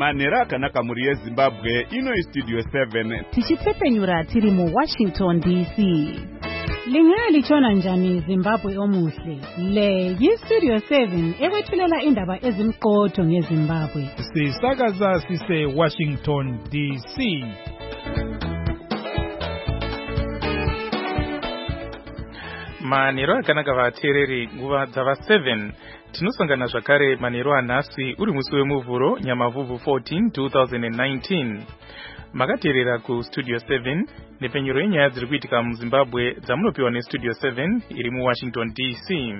Manhero akanaka muri yeZimbabwe, ino Studio 7. Tichitsepenyura tiri mu Washington DC. Lingalitshona njani Zimbabwe omuhle? Le yi-Studio 7 ekwethulela indaba ezimqotho ngeZimbabwe. Sisakaza sise Washington DC. Manhero akanaka vateereri nguva dzava 7 tinosangana zvakare manhero anhasi uri musi wemuvhuro Nyamavhuvhu 14 2019. Makateerera kuStudio 7 nepenyero yenyaya dziri kuitika muZimbabwe dzamunopiwa neStudio 7 iri muWashington DC.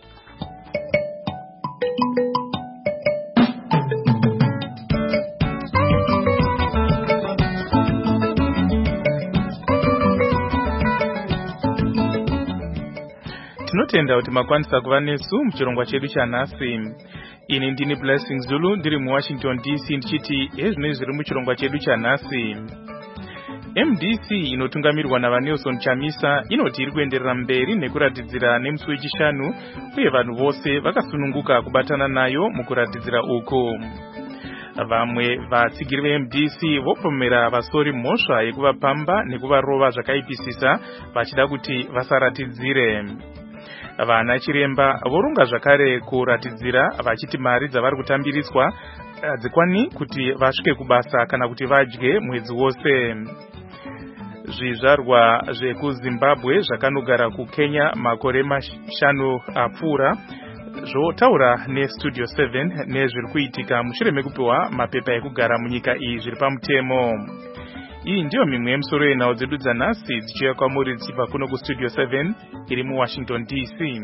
Tinotenda kuti makwanisa kuva nesu muchirongwa chedu chanhasi. Ini ndini Blessing Zulu ndiri muWashington DC ndichiti ezvinoi zviri muchirongwa chedu chanhasi. MDC inotungamirwa naVanelson Chamisa inoti iri kuenderera mberi nekuratidzira nemusi wechishanu uye vanhu vose vakasununguka kubatana nayo mukuratidzira uku. Vamwe vatsigiri veMDC vopomera vasori mhosva yekuvapamba nekuvarova zvakaipisisa vachida kuti vasaratidzire. Vana chiremba vorunga zvakare kuratidzira vachiti mari dzavari kutambiriswa hadzikwani kuti vasvike kubasa kana kuti vadye mwedzi wose. Zvizvarwa zvekuZimbabwe zvakanogara kuKenya makore 5 apfuura zvotaura neStudio 7 nezviri kuitika mushure mekupiwa mapepa ekugara munyika iyi zviri pamutemo. Iyi ndiyo mimwe yemusoro yenhau dzedu dzanhasi dzichiuya kwamuri dzichibva kuno kuStudio 7 iri muWashington DC.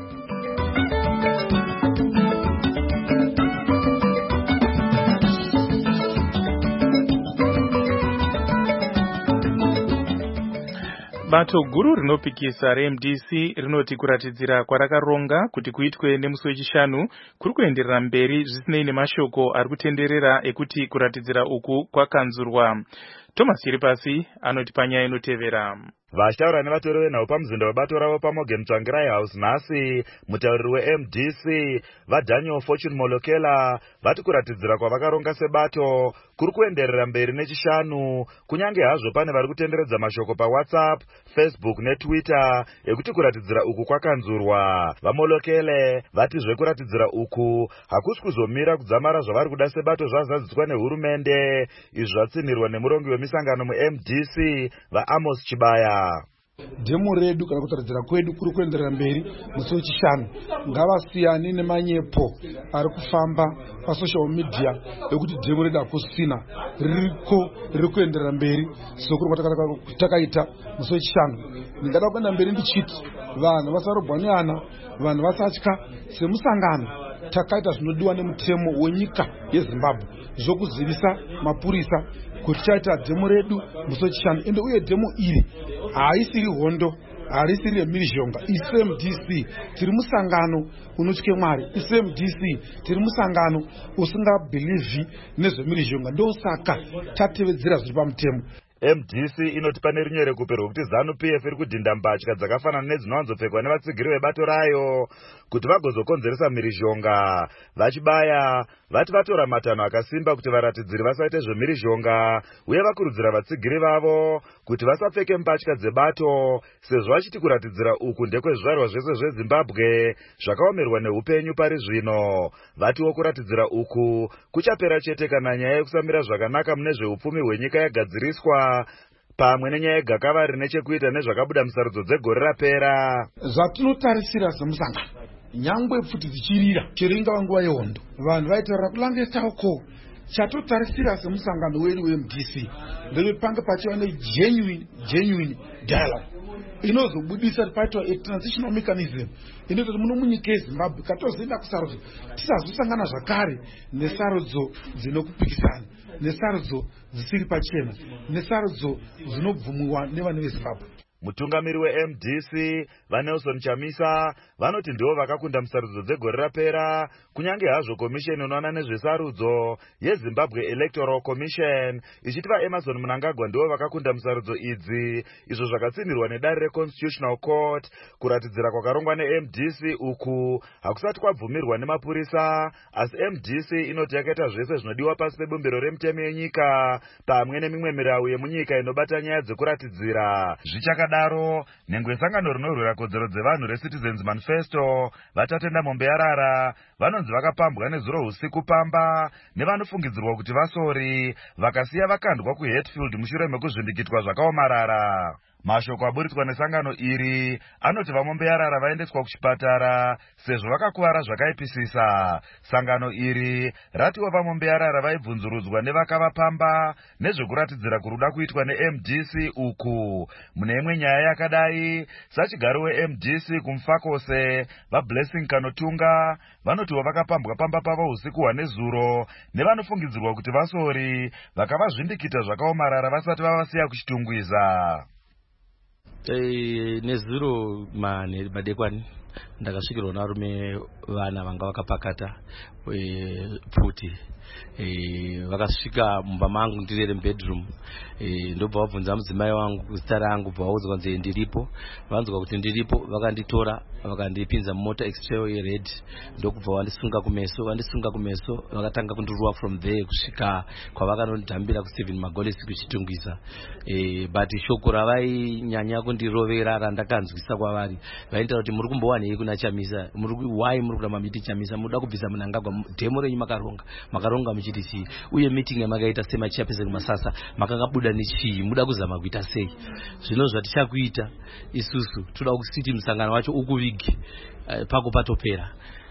Bato guru rinopikisa reMDC rinoti kuratidzira kwarakaronga kuti kuitwe nemusi wechishanu kuri kuenderera mberi zvisinei nemashoko ari kutenderera ekuti kuratidzira uku kwakanzurwa. Thomas Chiripasi anoti panyaya inotevera. Vashtaura nevatori venhau pamuzinda webato ravo paMorgan Tsvangirai House nhasi, mutauriri weMDC vaDaniel Fortune Molokela vati kuratidzira kwavakaronga sebato kuri kuenderera mberi nechishanu, kunyange hazvo pane vari kutenderedza mashoko paWhatsApp, Facebook neTwitter ekuti kuratidzira uku kwakanzurwa. VaMolokele vati zvekuratidzira uku hakusi kuzomira kudzamara zvavari kuda sebato zvazadziswa nehurumende, izvi zvatsinirwa nemurongi wemisangano muMDC vaAmos Chibaya. Demo redu kana kutaridzira kwedu kuri kuenderera mberi musi wechishanu. Ngavasiyane nemanyepo ari kufamba pasocial media ekuti demo redu hakusina, riri kuenderera mberi sokuri kwatakaita musi wechishanu. Ndingada kuenda mberi ndichiti vanhu vasarobhanyana, vanhu vasatya. Semusangano takaita zvinodiwa nemutemo wenyika yeZimbabwe zvokuzivisa mapurisa kuti chaita demo redu musi wechishanu. Ende uye demo iri haisiri hondo, harisiri remhirizhonga. ISMDC tiri musangano unotye Mwari. ISMDC tiri musangano usingabhilivhi nezvemhirizhonga. Ndosaka tatevedzera zviri pamutemo. MDC inoti pane rimwe rekupe rwokuti ZANU-PF iri kudhinda mbatya dzakafanana nedzinowanzopfekwa nevatsigiri vebato rayo kuti vagozokonzeresa mhirizhonga. Vachibaya vati vatora matanho akasimba kuti varatidziri vasaite zvemhirizhonga uye vakurudzira vatsigiri vavo kuti vasapfeke mbatya dzebato sezvo vachiti kuratidzira uku ndekwezvizvarwa zvese zveZimbabwe zvakaomerwa neupenyu pari zvino. Vatiwo kuratidzira uku kuchapera chete kana nyaya yekusamira zvakanaka mune zveupfumi hwenyika yagadziriswa pamwe nenyaya yegakava rine chekuita nezvakabuda musarudzo dzegore rapera. Zvatinotarisira semusangano nyangwe pfuti dzichirira chero ingava nguva yehondo, vanhu vaitaura kulange tauko. Chatotarisira semusangano wedu weMDC ndeve pange pachiva genuine dialogue inozobudisa paitwa a transitional mechanism inoti muno munyika yeZimbabwe katozoenda kusarudzo tisazosangana zvakare nesarudzo dzinokupikisana, nesarudzo dzisiri pachena, nesarudzo dzinobvumiwa nevana veZimbabwe. Mutungamiri weMDC vaNelson Chamisa vanoti ndivo vakakunda musarudzo dzegore rapera, kunyange hazvo komisheni inoona nezvesarudzo yeZimbabwe Electoral Commission ichiti vaEmmerson Mnangagwa ndivo vakakunda musarudzo idzi, izvo zvakatsimirwa nedare reConstitutional Court. Kuratidzira kwakarongwa neMDC uku hakusati kwabvumirwa nemapurisa, asi MDC inoti yakaita zvese zvinodiwa pasi pebumbiro remutemo yenyika pamwe nemimwe mirau yemunyika inobata nyaya dzekuratidzira. Zvichakadaro, nhengo yesangano rinorwira kodzero dzevanhu reCitizens Manifesto vatatenda mombe yarara vanonzi vakapambwa nezuro usiku pamba nevanofungidzirwa kuti vasori vakasiya vakandwa kuHatfield mushure mekuzvindikitwa zvakaomarara. Mashoko aburitswa nesangano iri anoti vamombe yarara vaendeswa kuchipatara sezvo vakakuvara zvakaipisisa. Sangano iri ratiwa vamombe yarara vaibvunzurudzwa nevakavapamba nezvekuratidzira kuruda kuitwa neMDC uku. Mune imwe nyaya yakadai, sachigaro weMDC kumufakose vaBlessing Kanotunga vanotiwo vakapambwa pamba pavo usiku hwanezuro nevanofungidzirwa kuti vasori vakavazvindikita zvakaomarara vasati vavasiya kuchitungwiza. Nezuro madekwana ndakasvikirwa narume vana vanga vakapakata pfuti vakasvika mumba mangu ndirere mubedroom, ndobva vabvunza mudzimai wangu zita rangu, bva vaudzwa nze ndiripo. Vanzwa kuti ndiripo vakanditora vakandipinza mumota extrail yered, ndokubva vandisunga kumeso vakatanga kundiruwa from there kusvika kwavakanondihambira kuStephen Magolisi kuchitungwiza. But shoko ravainyanya kundirovera randakanzwisa kwavari vaitaura kuti muri kumbowanei kuna Chamisa, why muri kuramba miti Chamisa, muda kubvisa Mnangagwa, dhemo renyu makaronga muchiti chii, uye meeting yamakaita semachairperson kumasasa makakabuda nechii, muda kuzama kuita sei. Zvino zvatichakuita isusu toda kusiti musangano wacho ukuvigi pako patopera.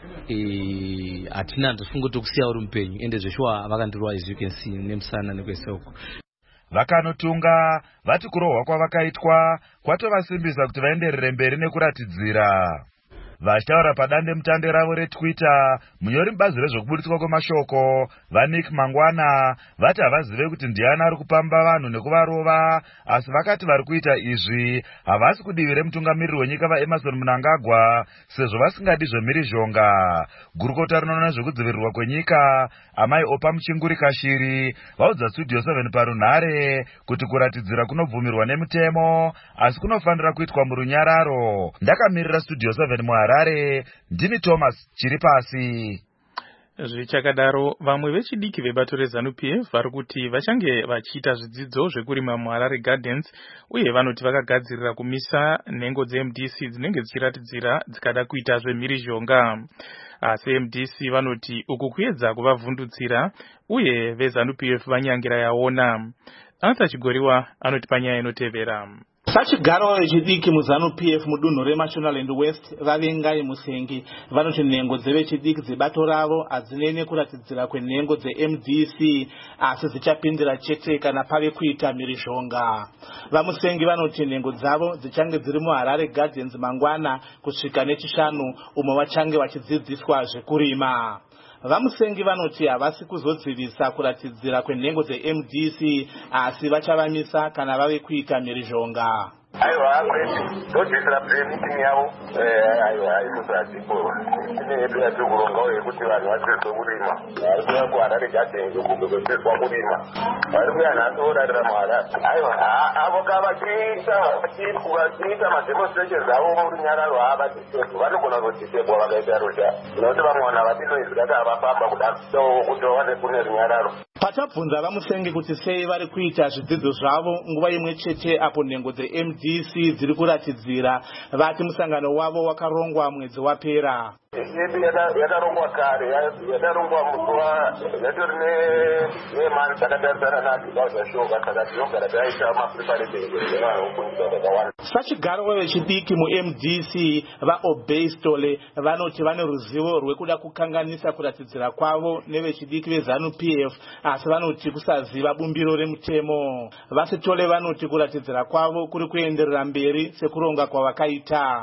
Hatina ndofunga tokusiya uri mupenyu, ende zveshuwa vakandirwa as you can see nemusana nekwesoko. Vakanotunga vati kurohwa kwavakaitwa kwatovasimbisa kuti vaenderere mberi nekuratidzira. Vachitaura padande mutande ravo reTwitter, munyori mubazi rezvokubuditswa kwemashoko vaNick Mangwana vati havazive kuti ndiani ari kupamba vanhu nekuvarova, asi vakati vari kuita izvi havasi kudivi remutungamiriri wenyika vaEmmerson Mnangagwa sezvo vasingadi zvemhirizhonga. Gurukota rinoona nezvekudzivirirwa kwenyika amai Opa Muchinguri Kashiri vaudza Studio 7 parunhare kuti kuratidzira kunobvumirwa nemutemo asi kunofanira kuitwa murunyararo. Ndakamirira Studio 7 muHarare, ndini Thomas Chiripasi. Zvichakadaro, vamwe vechidiki vebato reZANU-PF vari kuti vachange vachiita zvidzidzo zvekurima muHarare Gardens, uye vanoti vakagadzirira kumisa nhengo dzeMDC dzinenge dzichiratidzira dzikada kuita zvemhirizhonga. Asi MDC vanoti uku kuedza kuvavhundutsira, uye veZANU-PF vanyangira yaona. Arthur Chigoriwa anoti panyaya inotevera. Sachigaro vechidiki muZANU-PF mudunhu reMashonaland West vavengai Musengi vanoti nhengo dzevechidiki dzebato ravo hadzinene kuratidzira kwenhengo dzeMDC asi dzichapindira chete kana pave kuita mhirizhonga. VaMusengi vanoti nhengo dzavo dzichange dziri muHarare Gardens mangwana kusvika neChishanu umo vachange vachidzidziswa zvekurima. VaMusengi vanoti havasi kuzodzivisa kuratidzira kwenhengo dzeMDC asi vachavamisa kana vave kuita mhirizhonga. Aiwa kwete todzisira meeting yavo aizozatipo ine yedu yatikurongawo yekuti vanhu vatsezwe kurima vari kuya kuHarare Gardens kukwezezwa kurima vari kuya nhasi vorarira muHarare. Aiwa avo vachiita mademonstrations avo murunyararo havadisebwa vanogona kuzodisebwa vakaita rosha nokuti vamwe vanhu havatizoizwa kuti havafamba kudaro kuti vawane kune runyararo. Pachabvunza VaMusengi kuti sei vari kuita zvidzidzo zvavo nguva imwe chete apo nhengo dzeMDC dziri kuratidzira, vati musangano wavo wakarongwa mwedzi wapera. Yedu yakarongwa kare, yakarongwa muzuva yatori nemari dzakatarisana nadzo zvashoka saka tinogara taita mapreparation akawanda. Sachigaro vechidiki muMDC vaObey Stole vanoti vane ruzivo rwekuda kukanganisa kuratidzira kwavo nevechidiki veZANU-PF asi vanoti kusaziva bumbiro remutemo. VaStole vanoti kuratidzira kwavo kuri kuenderera mberi sekuronga kwavakaita.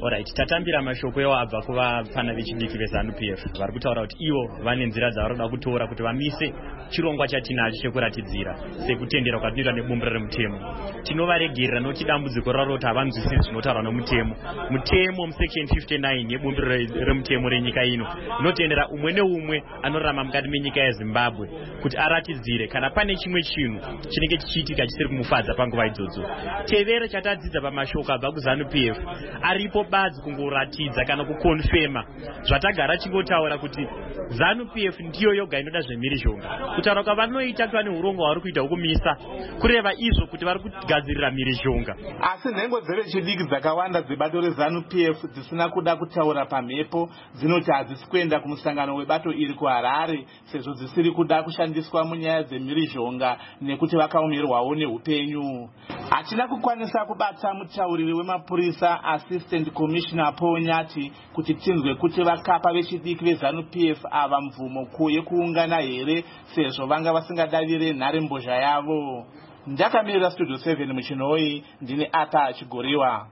Alright, tatambira mashoko ewo abva kuvafana vechidiki veZANU-PF vari kutaura kuti ivo vane nzira dzavanoda kutora kuti vamise chirongwa chatinacho chekuratidzira sekutendera kwatinoita nebumbiro remutemo. Tinovaregerera nokuti dambudziko raro kuti havanzwisisi zvinotaurwa nomutemo. Mutemo musection 59 yebumbiro remutemo renyika ino inotendera umwe neumwe anorarama mukati menyika yeZimbabwe kuti aratidzire kana pane chimwe chinhu chinenge chichiitika chisiri kumufadza panguva idzodzo. Tevere chatadzidza pamashoko abva kuZANU-PF aripo badzi kungoratidza kana kukonfema zvatagara chingotaura kuti ZANU-PF ndiyo yoga inoda zvemhirizhonga. Kutaura kwavanoita kuti vane urongwa hwari kuita hukumisa kureva izvo kuti vari kugadzirira mhirizhonga. Asi nhengo dzevechidiki dzakawanda dzebato reZANU-PF dzisina kuda kutaura pamhepo dzinoti hadzisi kuenda kumusangano webato iri kuHarare sezvo dzisiri kuda kushandiswa munyaya dzemhirizhonga nekuti vakaomerwawo neupenyu. Hatina kukwanisa kubata mutauriri wemapurisa Assistant Commissioner Paul Nyati kuti tinzwe kuti vakapa vechidiki veZANU-PF ava mvumo yekuungana here sezvo vanga vasingadavire nharembozha yavo. Ndakamirira Studio 7 muchinoi, ndine Ata Chigoriwa.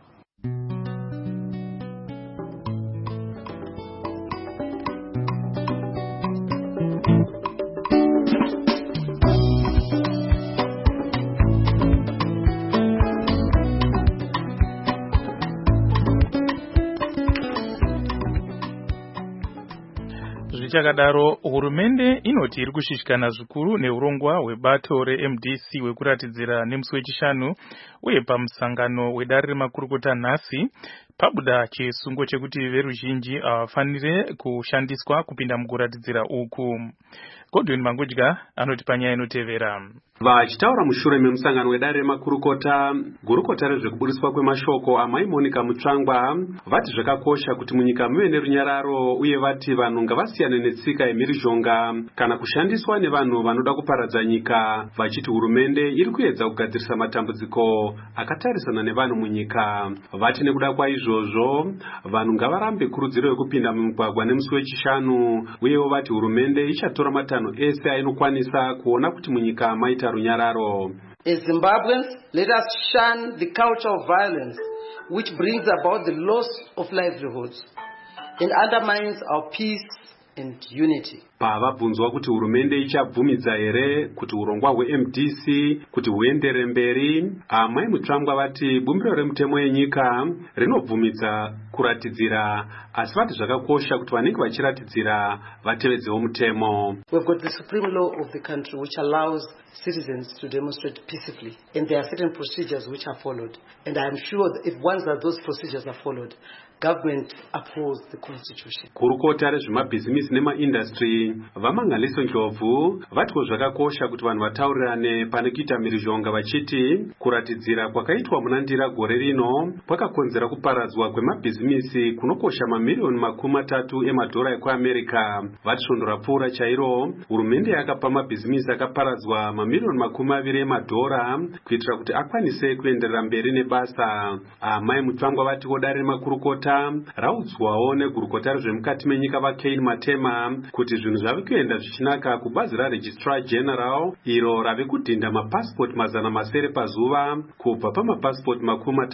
Zvichakadaro, hurumende inoti iri kushushikana zvikuru neurongwa hwebato reMDC hwekuratidzira nemusi wechishanu uye pamusangano wedare remakurukota nhasi pabuda chisungo chekuti veruzhinji havafanire kushandiswa kupinda mukuratidzira uku. Godwin Mangudya anoti panyaya inotevera. Vachitaura mushure memusangano wedare remakurukota, gurukota rezvekuburiswa kwemashoko amai Monica Mutsvangwa vati zvakakosha kuti munyika muve nerunyararo uye vati vanhu ngavasiyane netsika yemhirizhonga kana kushandiswa nevanhu vanoda kuparadza nyika, vachiti hurumende iri kuedza kugadzirisa matambudziko akatarisana nevanhu munyika. Vati nekuda kwaizvozvo vanhu ngavarambe kurudziro yekupinda mumugwagwa nemusi wechishanu, uyewo vati hurumende ichatora matanho ese ainokwanisa kuona kuti munyika maita runyararo. As Zimbabweans, let us shun the culture of violence which brings about the loss of livelihoods and undermines our peace and unity. Pavabvunzwa kuti hurumende ichabvumidza here kuti urongwa hweMDC kuti huendere mberi, amai Mutsvangwa vati bumbiro remutemo yenyika rinobvumidza kuratidzira, asi vati zvakakosha kuti vanenge vachiratidzira vatevedzewo mutemo. We've got the supreme law of the country which allows citizens to demonstrate peacefully, and there are certain procedures which are followed, and I am sure that if once that those procedures are followed, government upholds the constitution. Kurukota rezvemabhizimisi nemaindustry vamangaliso Ndlovu vatiko zvakakosha kuti vanhu vataurirane pane kuita mhirizhonga, vachiti kuratidzira kwakaitwa munandira gore rino kwakakonzera kuparadzwa kwemabhizimisi kunokosha mamiliyoni $300 emadhora ekuAmerica. Vati svondo rapfuura chairo, hurumende yakapa mabhizimisi akaparadzwa mamiliyoni $20 emadhora kuitira kuti akwanise kuenderera mberi nebasa. Amai Mutsvangwa vatiko dare remakurukota raudzwawo negurukota rezvemukati menyika vaKane Matema kuti zvinhu zvave kuenda zvichinaka kubazi raRegistrar General iro rave kudhinda mapasipoti 700 pazuva kubva pamapasipoti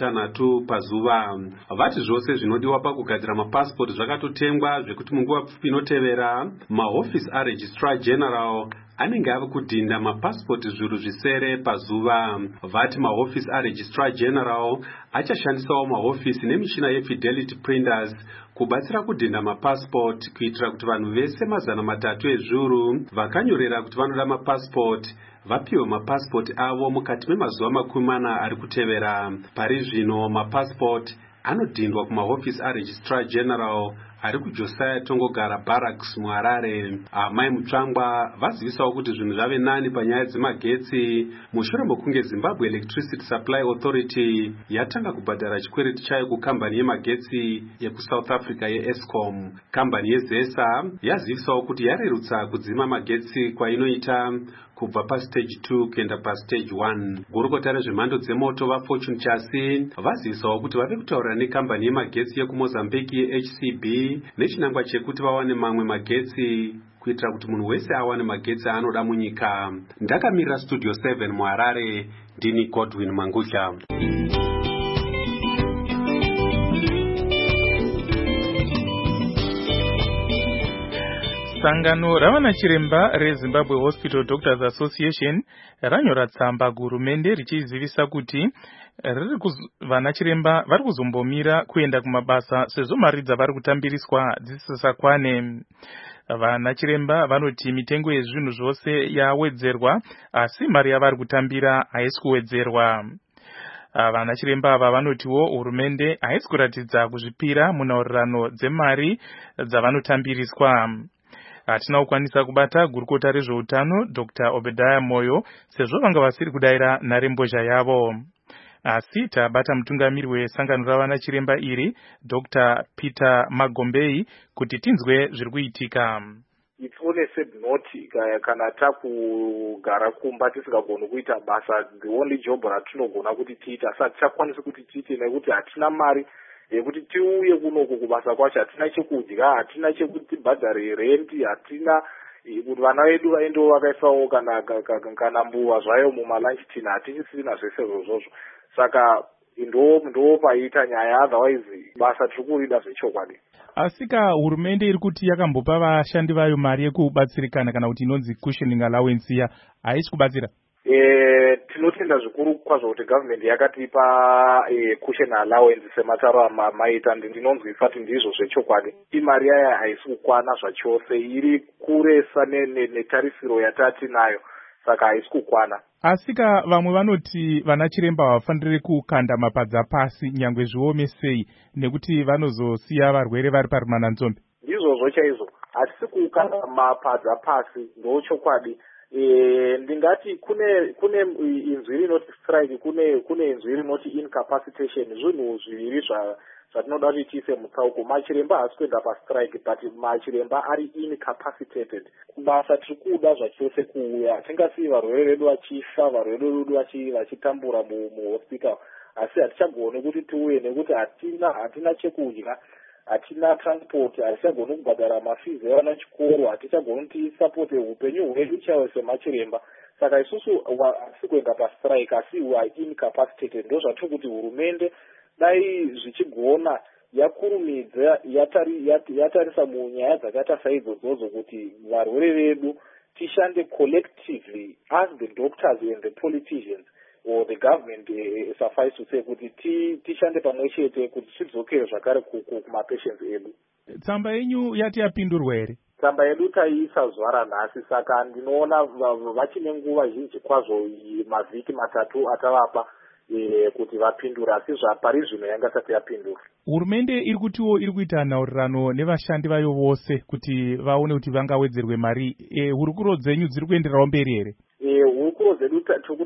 60 pazuva. Vati zvose zvinodiwa pakugadzira mapasipoti zvakatotengwa zvekuti munguva pfupi inotevera mahofisi aRegistrar General anenge ave kudhinda mapasipoti zviuru zvisere pazuva. Vati mahofisi aRegistrar General achashandisawo mahofisi nemishina yeFidelity Printers kubatsira kudhinda mapasipoti kuitira kuti vanhu vese 300 ezviuru vakanyorera kuti vanoda mapasipoti vapiwe mapasipoti avo mukati memazuva 40 ari kutevera. Pari zvino mapasipoti anodhindwa kumahofisi aRegistrar General ari kuJosiah Tongogara Barracks muHarare. Amai Mutsvangwa vazivisawo kuti zvinhu zvave nani panyaya dzemagetsi mushure mokunge Zimbabwe Electricity Supply Authority yatanga kubhadhara chikwereti chayo kukambani yemagetsi yekuSouth Africa yeEscom. Kambani yeZESA yazivisawo kuti yarerutsa kudzima magetsi kwainoita kubva pastage 2 kuenda pastage 1. Gurukota rezvemhando dzemoto vaFortune Chasi vazivisawo kuti vave kutaura nekambani yemagetsi yekuMozambique yeHCB nechinangwa chekuti vawane mamwe magetsi kuitira kuti munhu wese awane magetsi anoda munyika. Ndakamirira Studio 7 muHarare, ndini Godwin Mangudya. Sangano ravanachiremba reZimbabwe Hospital Doctors Association ranyora tsamba kuhurumende richizivisa kuti vanachiremba vari kuzombomira kuenda kumabasa sezvo mari dzavari kutambiriswa dzisisakwane. Vanachiremba vanoti mitengo yezvinhu zvose yawedzerwa asi mari yavari kutambira haisi kuwedzerwa. Vanachiremba ava vanotiwo hurumende haisi kuratidza kuzvipira munhaurirano dzemari dzavanotambiriswa. Hatina kukwanisa kubata gurukota rezveutano Dr. Obadiah Moyo sezvo vanga vasiri kudayira nharembozha yavo. Asi tabata mutungamiri wesangano ravanachiremba iri Dr. Peter Magombei kuti tinzwe zviri kuitika. It's only said not kana takugara kumba tisingagoni kuita basa. The only job ratinogona kuti tiita asi hatichakwanisi kuti tiite nekuti hatina mari yekuti tiuye kunoku kubasa kwacho. Hatina chekudya, hatina chekuti tibhadhare renti, hatina kuti vana vedu vaendewo vakaisawo kana mbuva zvayo mumalunch tin, hatisisina zvese zvozvozvo. Saka ndo paita nyaya, otherwise basa tiri kurida zvechokwadi. Asika hurumende iri kuti yakambopa vashandi vayo mari yekubatsirikana kana kuti inonzi cushioning allowance ya haisi kubatsira? Tinotenda zvikuru kwazvo kuti government yakatipa cushion allowance sematauro maita, ndinonzwa ifati ndizvo zvechokwadi. Imari yaya haisi kukwana zvachose, iri kuresa netarisiro yatatinayo, saka haisi kukwana. Asika vamwe vanoti vanachiremba havafaniri kukanda mapadza pasi nyangwe zviome sei nekuti vanozosiya varwere vari parimananzombe. Ndizvozvo chaizvo, hatisi kukanda mapadza pasi, ndochokwadi. Ndingati kune inzwi rinoti strike, kune inzwi rinoti incapacitation. Zvinhu zviviri zvatinoda kuti tiise mutsauko. Machiremba haasi kuenda pastrike, but machiremba ari incapacitated. Kubasa tiri kuda zvachose kuuya. Hatingasiyi varwere vedu vachifa, varwere vedu vachitambura muhospital. Asi hatichagoni kuti tiuye nekuti hatina chekudya, hatina transport, hatichagoni kubhadhara mafees evana chikoro, hatichagoni kuti tisapote upenyu hwedu chaiwo semachiremba. Saka isusu hatisi kuenda pastrike asi we are incapacitated. Ndo zvatiri kuti hurumende dai zvichigona yakurumidza yatarisa munyaya dzakaita saidzodzo kuti varwere vedu tishande collectively as the doctors and the politicians or the government, suffice to say kuti tishande pamwe chete kuti tidzokere zvakare kumapatients edu. Tsamba yenyu yati yapindurwa here? Tsamba yedu taiisa zuva ranhasi, saka ndinoona vachine nguva zhinji kwazvo, mavhiki 3 atavapa kuti vapindura, asi zvapari zvino yanga isati yapindura. Hurumende iri kutiwo iri kuita nhaurirano nevashandi vayo vose kuti vaone kuti vangawedzerwe mari. Hurukuro dzenyu dziri kuenderawo mberi here? Hurukuro dzedu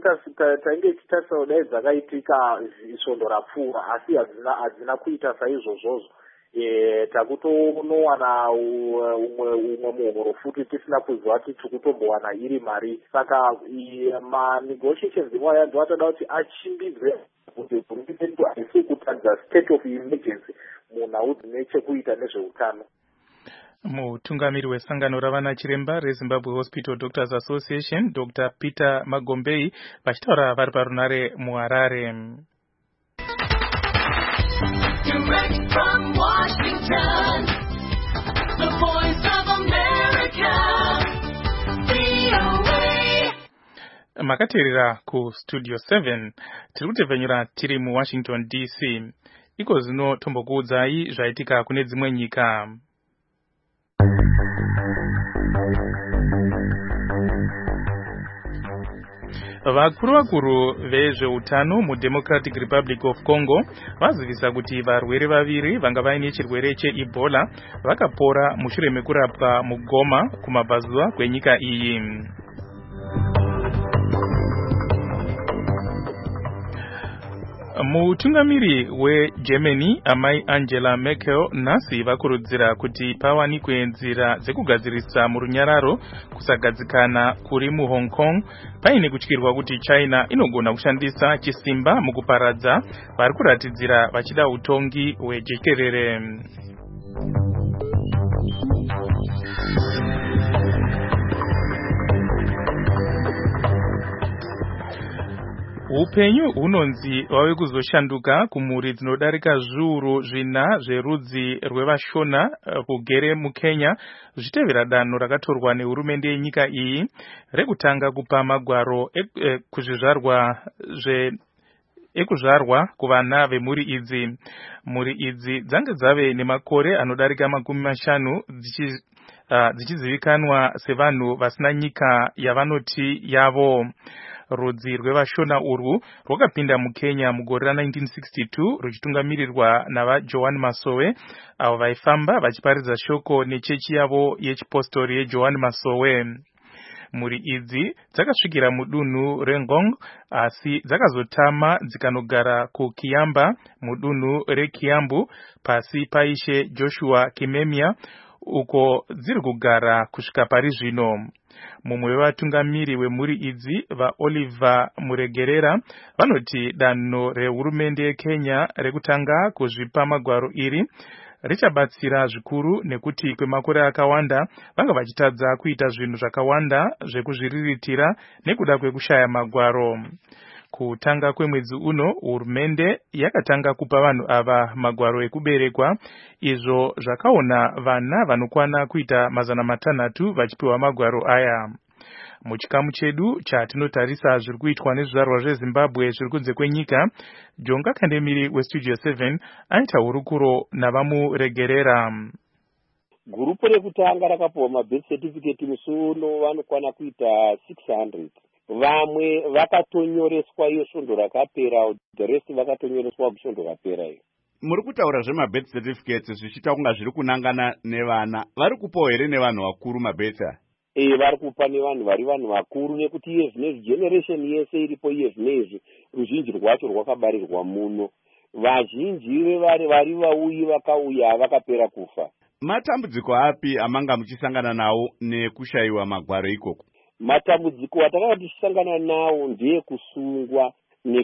tainge tichitarisa dai dzakaitika svondo rapfuura, asi hadzina kuita saizvozvozvo. Takutonowana umwe muhoro futi tisina kuziva kuti tikutombowana iri mari. Saka ma-negotiations imwe ndo atoda kuti achimbidze kuti hurumende haisi kutadza state of emergency munhau dzine chekuita nezveutano. Mutungamiri wesangano ravanachiremba reZimbabwe Hospital Doctors Association Dr. Peter Magombei vachitaura vari parunare muHarare. Direct from Washington, the voice of America, VOA. Makateerera ku Studio 7, tiri kutevhenyura tiri muWashington DC. Iko zvino tombokuudzai zvaitika kune dzimwe nyika. Vakuru vezveutano muDemocratic Republic of Congo vazivisa kuti varwere vaviri vanga vaine chirwere cheEbola vakapora mushure mekurapwa muGoma kumabvazuva kwenyika iyi. Mutungamiri weGermany amai Angela Merkel nhasi vakurudzira kuti pawanikwe nzira dzekugadzirisa murunyararo kusagadzikana kuri muHong Kong paine kutyirwa kuti China inogona kushandisa chisimba mukuparadza vari kuratidzira vachida utongi hwejekerere. Upenyu hunonzi wave kuzoshanduka kumhuri dzinodarika zviuru 4 zverudzi rwevashona kugere muKenya zvichitevera danho rakatorwa nehurumende yenyika iyi rekutanga kupa magwaro ekuzvarwa kuvana vemhuri idzi. Mhuri idzi dzange dzave nemakore anodarika 50 dzichizivikanwa sevanhu vasina nyika yavanoti yavo. Rudzi rwevashona urwu rwakapinda muKenya mugore ra1962 ruchitungamirirwa navaJohn Masowe avo vaifamba vachiparidza shoko nechechi yavo yechipostori yeJohn Masowe. Mhuri idzi dzakasvikira mudunhu reNgong asi dzakazotama dzikanogara kuKiamba mudunhu reKiambu pasi paishe Joshua Kimemia uko dziri kugara kusvika pari zvino. Mumwe wevatungamiri wemhuri idzi vaOliver Muregerera vanoti danho rehurumende yeKenya rekutanga kuzvipa magwaro iri richabatsira zvikuru nekuti kwemakore akawanda vanga vachitadza kuita zvinhu zvakawanda zvekuzviriritira nekuda kwekushaya magwaro. Kutanga kwemwedzi uno hurumende yakatanga kupa vanhu ava magwaro ekuberekwa, izvo zvakaona vana vanokwana kuita 600 vachipiwa magwaro aya. Muchikamu chedu chatinotarisa zviri kuitwa nezvizvarwa zveZimbabwe zviri kunze kwenyika, Jonga Kandemiri weStudio 7 aita hurukuro navamuregerera. Gurupu rekutanga rakapiwa mabirth certificate musuno vanokwana kuita 600. Vamwe vakatonyoreswa iyo svondo rakapera, the rest vakatonyoreswa kusvondo rapera iyo. Muri kutaura zvemabirth certificates zvichita kunga zviri kunangana nevana. Vari kupawo here nevanhu vakuru mabirth? Vari kupa nevanhu vari vanhu vakuru nekuti iye zvinezvi generation yese iripo iye zvinezvi ruzhinji rwacho rwakabarirwa muno. Vazhinji vari vauyi vakauya vakapera kufa. Matambudziko api amanga muchisangana nawo nekushayiwa magwaro ikoko? Matambudziko atakanga tichisangana nawo ndeekusungwa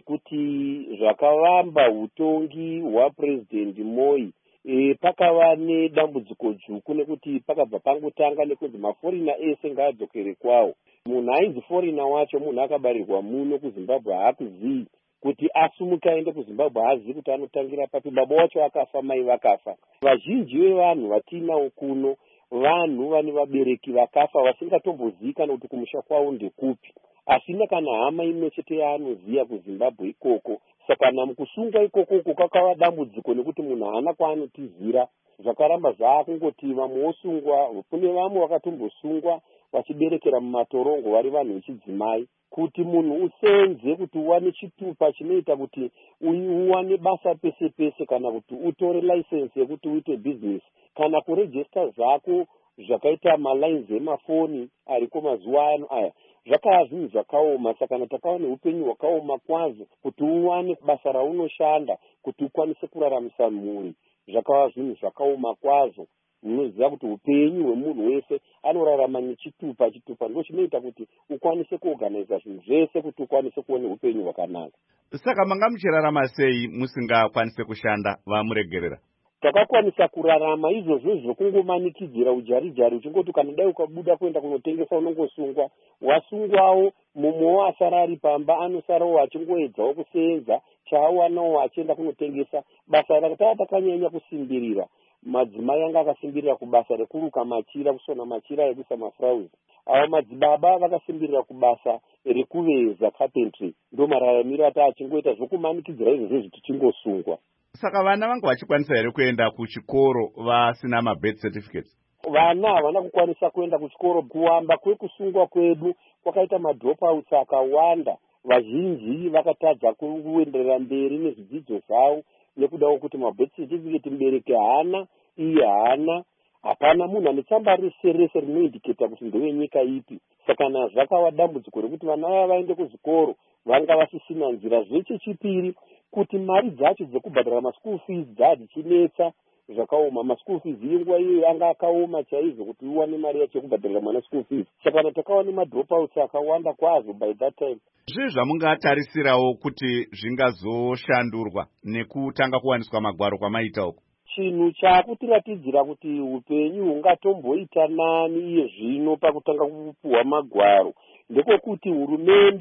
nekuti zvakavamba utongi hwaPresident Moi. Pakava nedambudziko dzvuku nekuti pakabva pangotanga nekunzi maforina ese ngaadzokere kwawo. Munhu ainzi forina wacho munhu akabarirwa muno kuZimbabwe haakuzivi kuti asumuka aende kuZimbabwe haazivi kuti anotangira papi. Baba wacho akafa, mai vakafa. Vazhinji vevanhu vatinawo kuno vanhu vane vabereki vakafa vasingatombozivikanwa kuti kumusha kwavo ndekupi, asina kana hama imwe chete yaanoziva kuZimbabwe ikoko. Saka mukusungwa ikoko kakava dambudziko nekuti munhu haana kwaanotizira. Zvakaramba zvakungoti vamwe vosungwa, kune vamwe vakatombosungwa vachiberekera mumatorongo vari vanhu vechidzimai. Kuti munhu usenze kuti uwane chitupa chinoita kuti uwane basa pese pese, kana kuti utore license yekuti uite business, kana kurejista zvako zvakaita malines emafoni ariko mazuva ano aya, zvakava zvinhu zvakaoma. Saka takawa neupenyu hwakaoma kwazvo kuti uwane basa raunoshanda kuti ukwanise kuraramisa mhuri. Zvakava zvinhu zvakaoma kwazvo. Munoziva kuti upenyu hwemunhu wese anorarama nechitupa. Chitupa ndo chinoita kuti ukwanise kuorganiza zvinhu zvese kuti ukwanise kuona upenyu hwakanaka. Saka manga muchirarama sei musingakwanise kushanda vamuregerera? Takakwanisa kurarama izvozvo zvokungomanikidzira ujarijari, uchingoti kana dai ukabuda kuenda kunotengesa unongosungwa. Wasungwawo mumwewo asara ari pamba anosarawo achingoedzawo kusenza chaawanawo achienda kunotengesa. Basa rakatava takanyanya kusimbirira. Madzimai anga akasimbirira kubasa rekuruka machira, kusona machira ekuisa mafurauzi. Avo madzibaba vakasimbirira kubasa rekuveza carpentry. Ndo mararamiro ataachingoita zvokumanikidzira izvozvo zvitichingosungwa. Saka vana vanga vachikwanisa here kuenda kuchikoro vasina mabirth certificates? Vana havana kukwanisa kuenda kuchikoro. Kuwamba kwekusungwa kwedu kwakaita madropouts akawanda. Vazhinji vakatadza kuenderera mberi nezvidzidzo zvavo nekudawo kuti mabirth certificate mubereki haana, iye haana. Hapana munhu ane tsamba rese rinoindiketa kuti ndewenyika ipi. Saka zvakava dambudziko rekuti vana vaya vaende kuzvikoro vanga vasisina nzira. Zvechipiri kuti mari dzacho dzekubhadhara maschool fees dzadzichinetsa zvakaoma. Maschool fees yenguva iyo anga akaoma chaizvo kuti uwane mari yacho yekubhadharira mwana school fees. Saka takawa nemadropouts akawanda kwazvo by that time. Zvii zvamungatarisirawo kuti zvingazoshandurwa nekutanga kuwaniswa magwaro kwamaita uko? Chinhu chakutiratidzira kuti upenyu hungatomboita nani iye zvino pakutanga kupuwa magwaro ndekokuti hurumende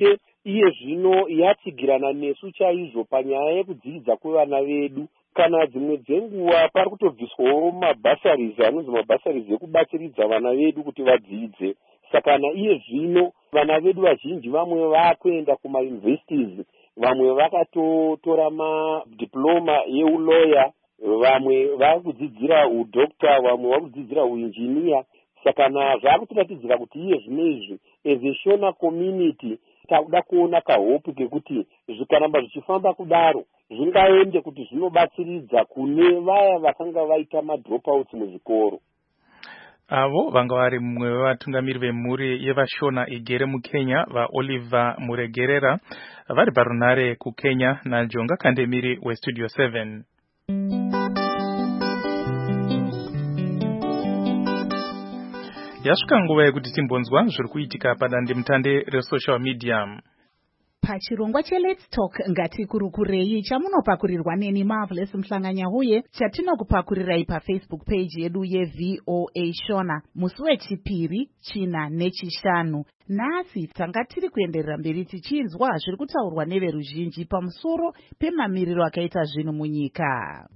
iye zvino yatigirana nesu chaizvo panyaya yekudzidza kwevana vedu. Kana dzimwe dzenguva pari kutobviswawo mabhasaris anonzi mabhasaris ekubatsiridza vana vedu kuti vadzidze. Saka iye zvino vana vedu vazhinji vamwe vakuenda kumauniversities, vamwe vakatotora madiploma yeuloya, vamwe vakudzidzira udokta, vamwe vakudzidzira uinjiniya. Saka zvakutiratidzira kuti iye zvinezvi as a Shona community takuda kuona kahope kekuti zvikaramba zvichifamba kudaro zvingaende kuti zvinobatsiridza kune vaya vakanga vaita madropouts muzvikoro. Avo vanga vari mumwe wevatungamiri vemhuri yevashona igere muKenya vaOliver Muregerera vari parunare kuKenya naJonga Kandemiri weStudio 7. Yasvika nguva yekuti timbonzwa zviri kuitika padandemutande resocial media. Pachirongwa cheLet's Talk ngatikurukurei chamunopakurirwa neni Marvelous Mhlanganyahuye chatinokupakurirai paFacebook page yedu yeVOA Shona musi wechipiri, china nechishanu. Nhasi tanga tiri kuenderera mberi tichinzwa zviri kutaurwa neveruzhinji pamusoro pemamiriro akaita zvinhu munyika.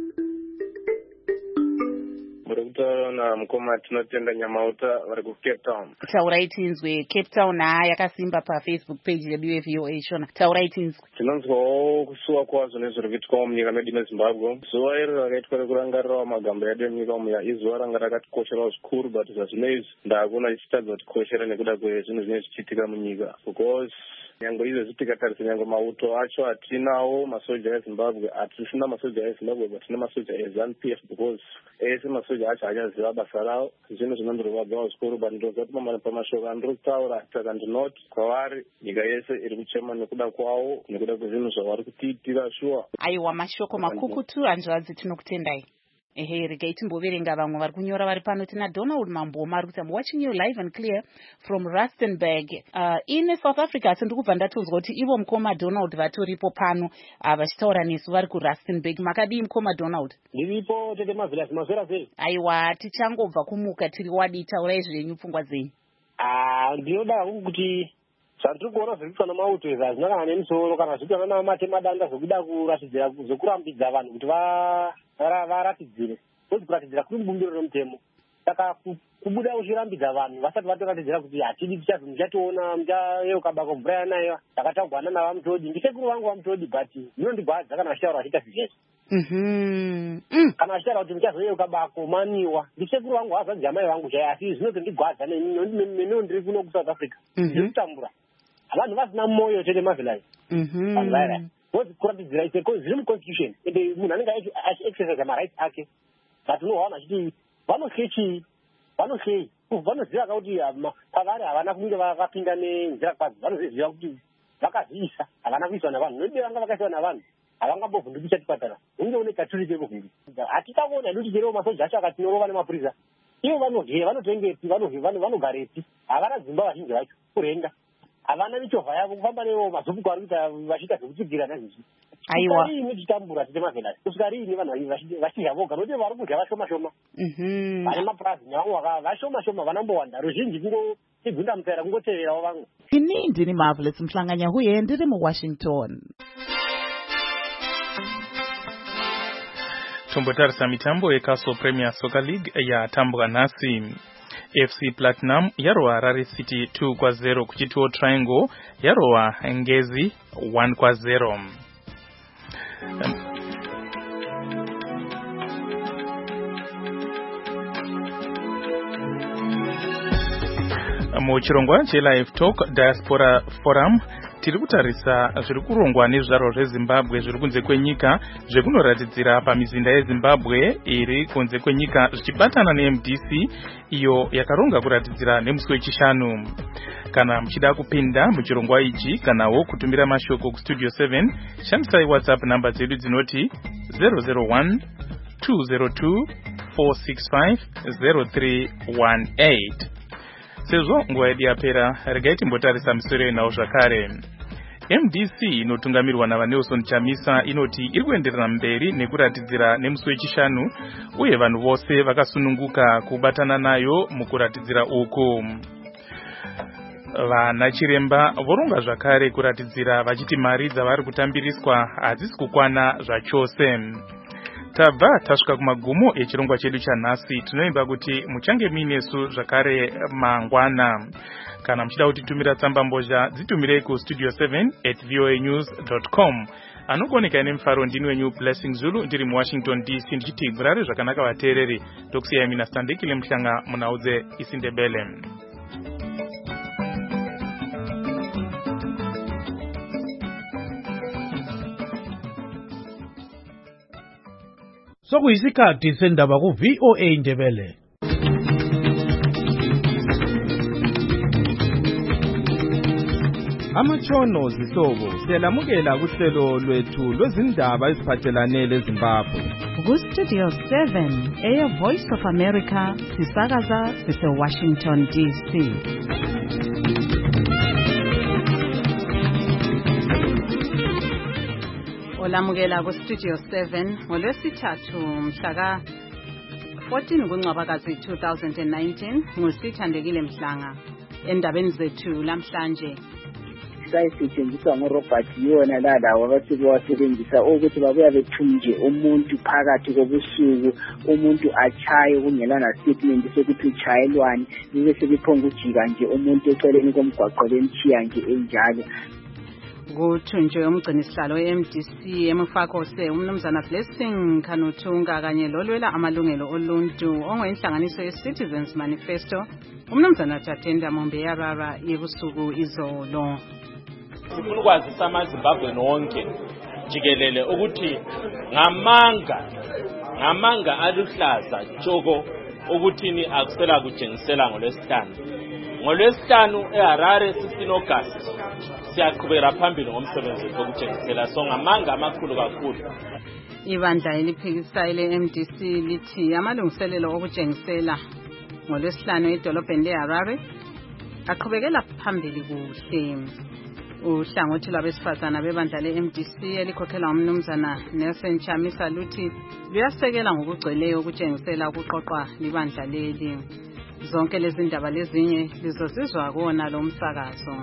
Murikutaura mukoma tinotenda Nyamauta vari kuCape Town. Taurai tinzwe. Cape Town yakasimba paFacebook page yedu yeVOA Shona. Taurai tinzwe. Tinonzwawo kusuwa kwazvo nezviri kuitwa munyika medu meZimbabwe. Zuva iri rakaitwa rekurangarirawo magambo edu enyika muya izuva ranga rakatikosherawo zvikuru, but zvazvinezvi ndakuona ichitadza kutikoshera nekuda kwezvinhu zvinenge zvichiitika munyika. Because nyange izvezvi tikatarisa nyange mauto acho atinawo masoja eZimbabwe, hatisina masoja eZimbabwe but tina masoja eZANU-PF, because ese masoja acho hachaziva basa ravo. Zvinhu zvinondirwadzwawo zvikuru, but ndinoziva kuti pamashoko andiri kutaura saka ndinoti kwavari nyika yese iri kuchema nekuda kwawo, nekuda kwezvinhu zvavari kutiitira shuwa. Aiwa, mashoko makukutu hanzvadzi, tinokutendai. Ehe, regai timboverenga vamwe vari kunyora vari pano. Tina Donald Mamboma ari kuti I'm watching you live and clear from Rustenburg in South Africa. Asi ndikubva ndatonzwa kuti ivo mukoma Donald vatoripo pano vachitaura nesu vari kuRustenburg. Makadii mukoma Donald? Ndiripo tete Marvelous, mazvera sei? Aiwa, tichangobva kumuka tiri wadi, taurai zvenyu pfungwa dzenyu. Ndinoda kuti zvandiri kuona zviri kuitwa namauto izvi hazvina kana nemusoro kana zviri kuitwa namatemadanda zvokuda kuratidzira zokurambidza vanhu kuti varatidzire. Kwezi kuratidzira kuri mubumbiro remutemo. Saka kubuda uchirambidza vanhu vasati vatoratidzira kuti hatidi tichazi muchationa muchayeuka bako mvura yanayo takatagwana navamutodi. Ndisekuru vangu vamutodi, but zvinondigwadza kana vachitaura vachiita zvizvezvo. Kana vachitaura kuti muchazoyeuka bako maniwa. Ndisekuru vangu havazadzi amai vangu chaiye, asi zvinotondigwadza neniwo ndiri kuno kuSouth Africa. Ndiri kutambura. Vanhu vasina moyo tete Marvelous. Vanhu vaira kuti kuratidzira zviri muconstitution ende munhu anenge achiexercise marights ake. But unoona achiti vanohlei vanoziva kuti pavari havana kunge vakapinda nenzira kwadzo. Vanoziva kuti vakazviisa havana kuiswa navanhu. Nodei vanga vakaiswa navanhu havangambovhunduki chachipatara. Hunge une katurike kuvhundu. Hatitakuona hedu ticherewo masoja acho akatinyorova nemapurisa. Ivo vanotengepi, vanogarepi? Havana dzimba vazhinji vacho kurenda. Havana michovha yavo kufamba newo mazupuko ari kuita vachiita zvekutsigira nazvizvi. Aiwa, kusika tichitambura tete Marvelous. Kusika riini vanhu vachidya voga noti vari kudya vashoma shoma. Vane mapurazi navo vashoma shoma vanambowanda. Ruzhinji kungogunda mutsaira kungoteverawo vamwe. ini ndini Marvelous Mhlanganyahuye ndiri muWashington. Tombotarisa mitambo yeCastle Premier Soccer League yatambwa nhasi. FC Platinum yarowa Harare City 2-0 kuchituo Triangle yarowa Ngezi 1-0. Muchirongwa cheLive Talk Diaspora Forum tiri kutarisa zviri kurongwa nezvizvarwa zveZimbabwe zviri kunze kwenyika zvekunoratidzira pamizinda yeZimbabwe iri kunze kwenyika zvichibatana neMDC iyo yakaronga kuratidzira nemusi wechishanu. Kana muchida kupinda muchirongwa ichi kanawo kutumira mashoko kuStudio 7 shandisai WhatsApp namba dzedu dzinoti 001 202 465 0318. Sezvo nguva yedu yapera, regai timbotarisa misoro yenawo zvakare. MDC inotungamirwa naVanelson Chamisa inoti iri kuenderera mberi nekuratidzira nemusi wechishanu uye vanhu vose vakasununguka kubatana nayo mukuratidzira uku. Vana chiremba voronga zvakare kuratidzira vachiti mari dzavari kutambiriswa hadzisi kukwana zvachose. Tabva tasvika kumagumo echirongwa chedu chanhasi. Tinoimba kuti muchange minesu zvakare mangwana. Kana muchida kutitumira tsamba mbozha dzitumirei ku studio7@voanews.com. Anogoneka nemufaro ndini wenyu Blessing Zulu ndiri muWashington DC ndichiti murare zvakanaka vateereri. Tokusiyai mina Standekile Mhlanga munaudze isindebele. Sokuyisikhathi sendaba ku VOA Indebele. Amatshono zihlobo siyalamukela kuhlelo lwethu lwezindaba eziphathelane leZimbabwe. Ku Studio 7 eya Voice of America sisakaza sise Washington DC. Olamukela ku Studio 7 ngolwesithathu mhla 14 kuNcwabakazi 2019 ngusithandekile Mhlanga. Endabeni zethu lamhlanje sayisetshenziswa ngoRobert yona lalawo abathi bewasebenzisa ukuthi babuya bethunje umuntu phakathi kobusuku, umuntu achaye kungelana statement sokuthi uchayelwani, bese bephonga ujika nje umuntu eceleni komgwaqo bemchiya nje enjalo. Kuthunjwe umgcinisihlalo we-MDC emufakose umnumzana Blessing Khanuthunga kanye lolwela amalungelo oluntu ongoyinhlanganiso ye-Citizens Manifesto umnumzana Tatenda Mombeyarara yebusuku izolo. Sifuna ukwazisa amaZimbabwe nonke jikelele ukuthi ngamanga aluhlaza tshoko ukuthini akusela kujengisela ngolwesihlanu eHarare 16 August siyaqhubeka phambili ngomsebenzi wokujengisela so ngamanga amakhulu kakhulu. Ibandla eliphikisayo le-MDC lithi amalungiselelo okujengisela ngolwesihlanu edolobheni leHarare aqhubekela phambili kuhle. Uhlangothi lwabesifazana bebandla le-MDC elikhokhelwa umnumzana Nelson Chamisa luthi luyasekela ngokugcweleyo ukujengisela ukuqoqwa libandla leli. Zonke lezi ndaba lezinye lizosizwa kona lo msakazo.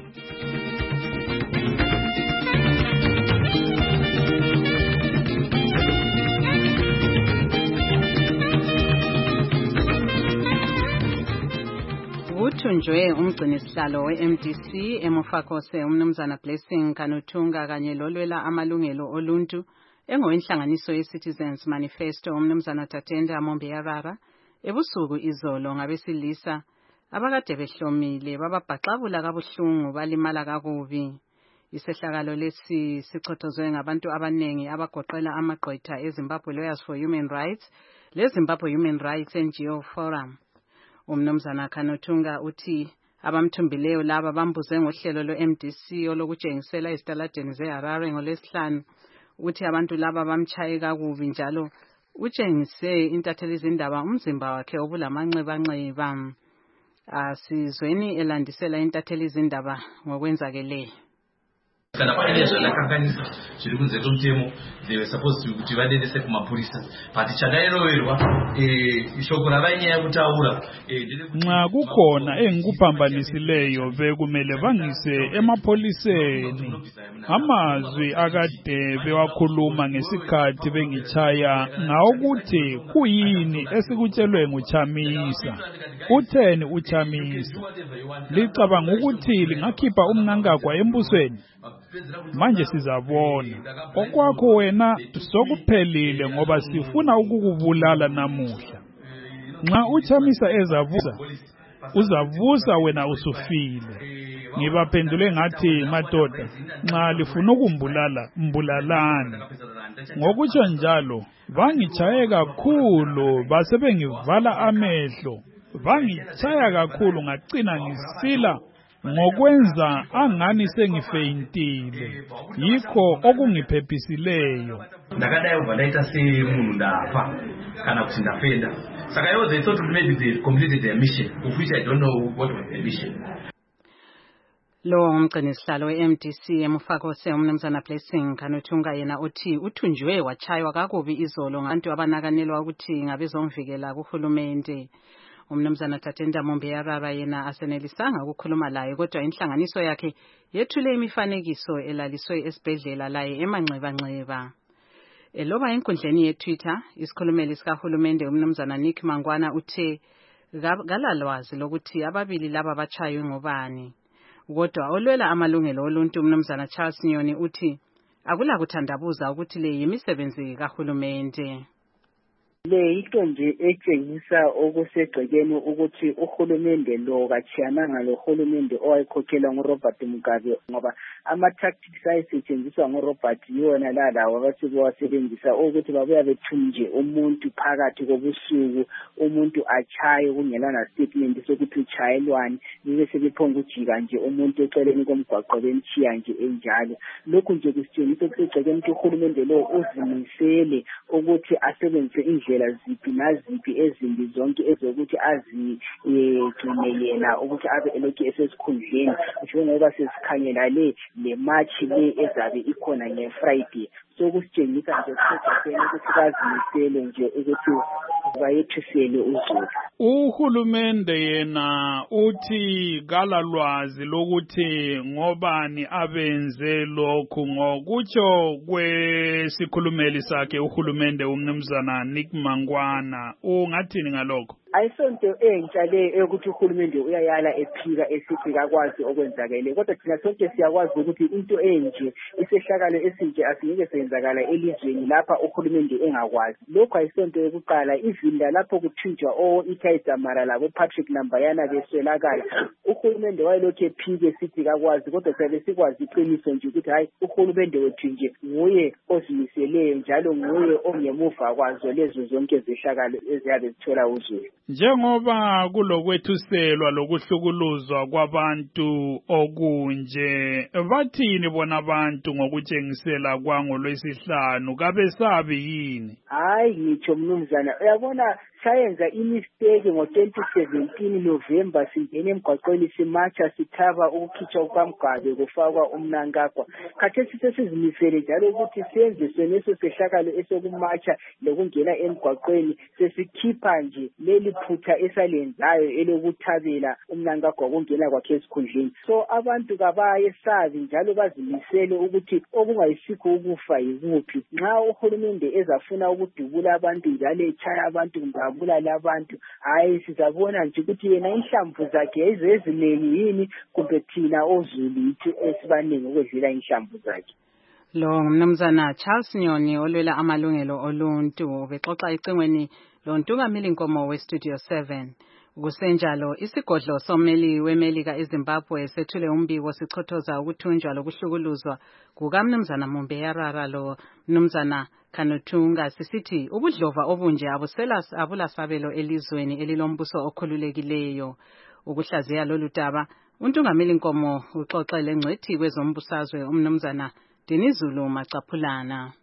Kuthunjwe umgcinisihlalo we-MDC emufakose umnumzana Blessing Khanuthunga kanye lolwela amalungelo oluntu engoyinhlanganiso ye-Citizens Manifesto umnumzana Tatenda Mombeyarara ebusuku izolo ngabesilisa abakade behlomile bababhaxabula kabuhlungu balimala kakubi. Isehlakalo lesi sichothozwe ngabantu abanengi abagoqela amagqwetha eZimbabwe Lawyers for Human Rights leZimbabwe Human Rights NGO Forum. Umnumzana Khanuthunga uthi abamthumbileyo laba bambuze ngohlelo lwe-MDC olokujengisela ezitaladeni zeHarare ngolwesihlanu uthi abantu laba bamchaye kakubi njalo utshengise intatheli izindaba umzimba wakhe obulamanxeba. Asizweni elandisela intatheli izindaba ngokwenzakeleyo. Kana painezvo lakanganisa zviri kunze kwemutemo they were supposed kuti vadedese kumapurisa but chakairoverwa ishoko ravainyaya kutaura nxa kukhona engikuphambanisileyo bekumele vangise emapholiseni amazwi akade bewakhuluma ngesikhathi bengichaya ngawokuthi kuyini esikutshelwe nguChamisa. Utheni uChamisa? Licabanga ukuthi lingakhipha umnangagwa embusweni? Manje sizabona. Okwakho wena sokuphelile ngoba sifuna ukukubulala namuhla. Nxa uChamisa ezavuza, uzavuza wena usufile. Ngibaphendule ngathi madoda, nxa lifuna ukumbulala, mbulalani. Ngokutsho njalo, bangichaye kakhulu base bengivala amehlo. Bangichaya kakhulu ngacina ngisila ngokwenza angani sengifeyintile. Yikho okungiphephisileyo. Ndakadai ubva ndaita semunhu ndafa kana kuti ndafenda. Saka iwo they thought maybe they completed their mission, of which I don't know what was their mission. Lo umgcinisihlalo we-MDC emufakose umnumzana Blessing Khanuthunga yena uthi uthunjwe wachaywa kakubi izolo ngabantu abanakanelwa ukuthi ngabezomvikela kuhulumende. Umnumzana Tatenda Mombeyarara yena asenelisanga ukukhuluma laye kodwa inhlanganiso yakhe yethule imifanekiso elaliswe esibhedlela laye emanxeba-nxeba. Eloba enkundleni ye-Twitter, isikhulumeli sikahulumende umnumzana Nick Mangwana uthe kalalwazi lokuthi ababili laba bachaywe ngobani. Kodwa olwela amalungelo oluntu umnumzana Charles Nyoni uthi akula kuthandabuza ukuthi le yimisebenzi kahulumende. Le into nje etshengisa okusegcekeni ukuthi uhulumende lo kachiyananga lo hulumende owayekhokhela nguRobert Mugabe ngoba ama-tactics ayisetshenziswa nguRobert yona lalawo abathi bewasebenzisa ukuthi babuya bethunje umuntu phakathi kobusuku umuntu achaye kungelana statement sokuthi uchayelwani bebe sebephonga ujika nje umuntu eceleni komgwaqo bemchiya nje enjalo. Lokhu nje kusitshengisa okusegcekeni ukuthi uhulumende lo uzimisele ukuthi asebenzise indlela ziphi naziphi ezimbi zonke ezokuthi azigcine yena ukuthi abe elokhu esesikhundleni njengoba sesikhangela le march le ezabe ikhona ngeFriday. So kusitshengisa nje ukuthi bazimisele nje ukuthi bayethisele uzulu. Uhulumende yena uthi kalalwazi lokuthi ngobani abenze lokhu ngokutsho kwesikhulumeli sakhe uhulumende umnumzana Nick Mangwana. Ungathini ngalokho? Ayisonto entsha le ukuthi uhulumende uyayala ephika esithi kakwazi okwenzakele kodwa thina sonke siyakwazi ukuthi into enje isehlakalo esinje asingeke senzakala elizweni lapha uhulumende engakwazi. Lokho ayisonto yokuqala izinda lapho kuthunjwa iThaizamara labo Patrick Lambayana beswelakala uhulumende wayelokhu ephike sithi kakwazi kodwa siyabe sikwazi iqiniso nje ukuthi hayi uhulumende wethu nje nguye ozimiseleyo njalo nguye ongemuva kwazo lezo zonke zehlakalo eziyabe zithola uzulu. Njengoba kulokwethuselwa lokuhlukuluzwa kwabantu okunje, bathini bona abantu ngokutshengisela kwangolwesihlanu kabesabi yini? Hayi ngitsho mnumzana uyabona sayenza imistake ngo-2017 November singene emgwaqweni simacha sithaba ukukhitshwa kukaMgabe kufakwa umnankagwa. Khathesi sesizimisele njalo ukuthi senze soneso sehlakalo esokumacha lokungena emgwaqweni sesikhipha nje leli phutha esalenzayo elokuthabela umnankagwa kungena kwakhe esikhundleni. So abantu kabayesabi njalo bazimisele ukuthi okungayisikho ukufa yikuphi. Nxa uhulumende ezafuna ukudubula abantu njalo echaya abantu bulala abantu hayi sizabona nje ukuthi yena inhlamvu zakhe ezinengi yini kumbe thina ozulu ithi esibaningi ukwedlula inhlamvu zakhe. Lo ngumnumzana Charles Nyoni olwela amalungelo oluntu bexoxa ecingweni lo Ntungamili Nkomo weStudio 7. Kusenjalo isigodlo sommeli weMelika eZimbabwe sethule umbiko sichothoza ukuthunjwa lokuhlukuluzwa kukamnumzana Mombeyarara lo mnumzana Kanutunga sisithi ubudlova obunje abulasabelo elizweni elilombuso okhululekileyo. Ukuhlaziya lolu daba uNtungamili Nkomo uxoxele ngcwethi kwezombusazwe umnumzana Dinizulu Macaphulana.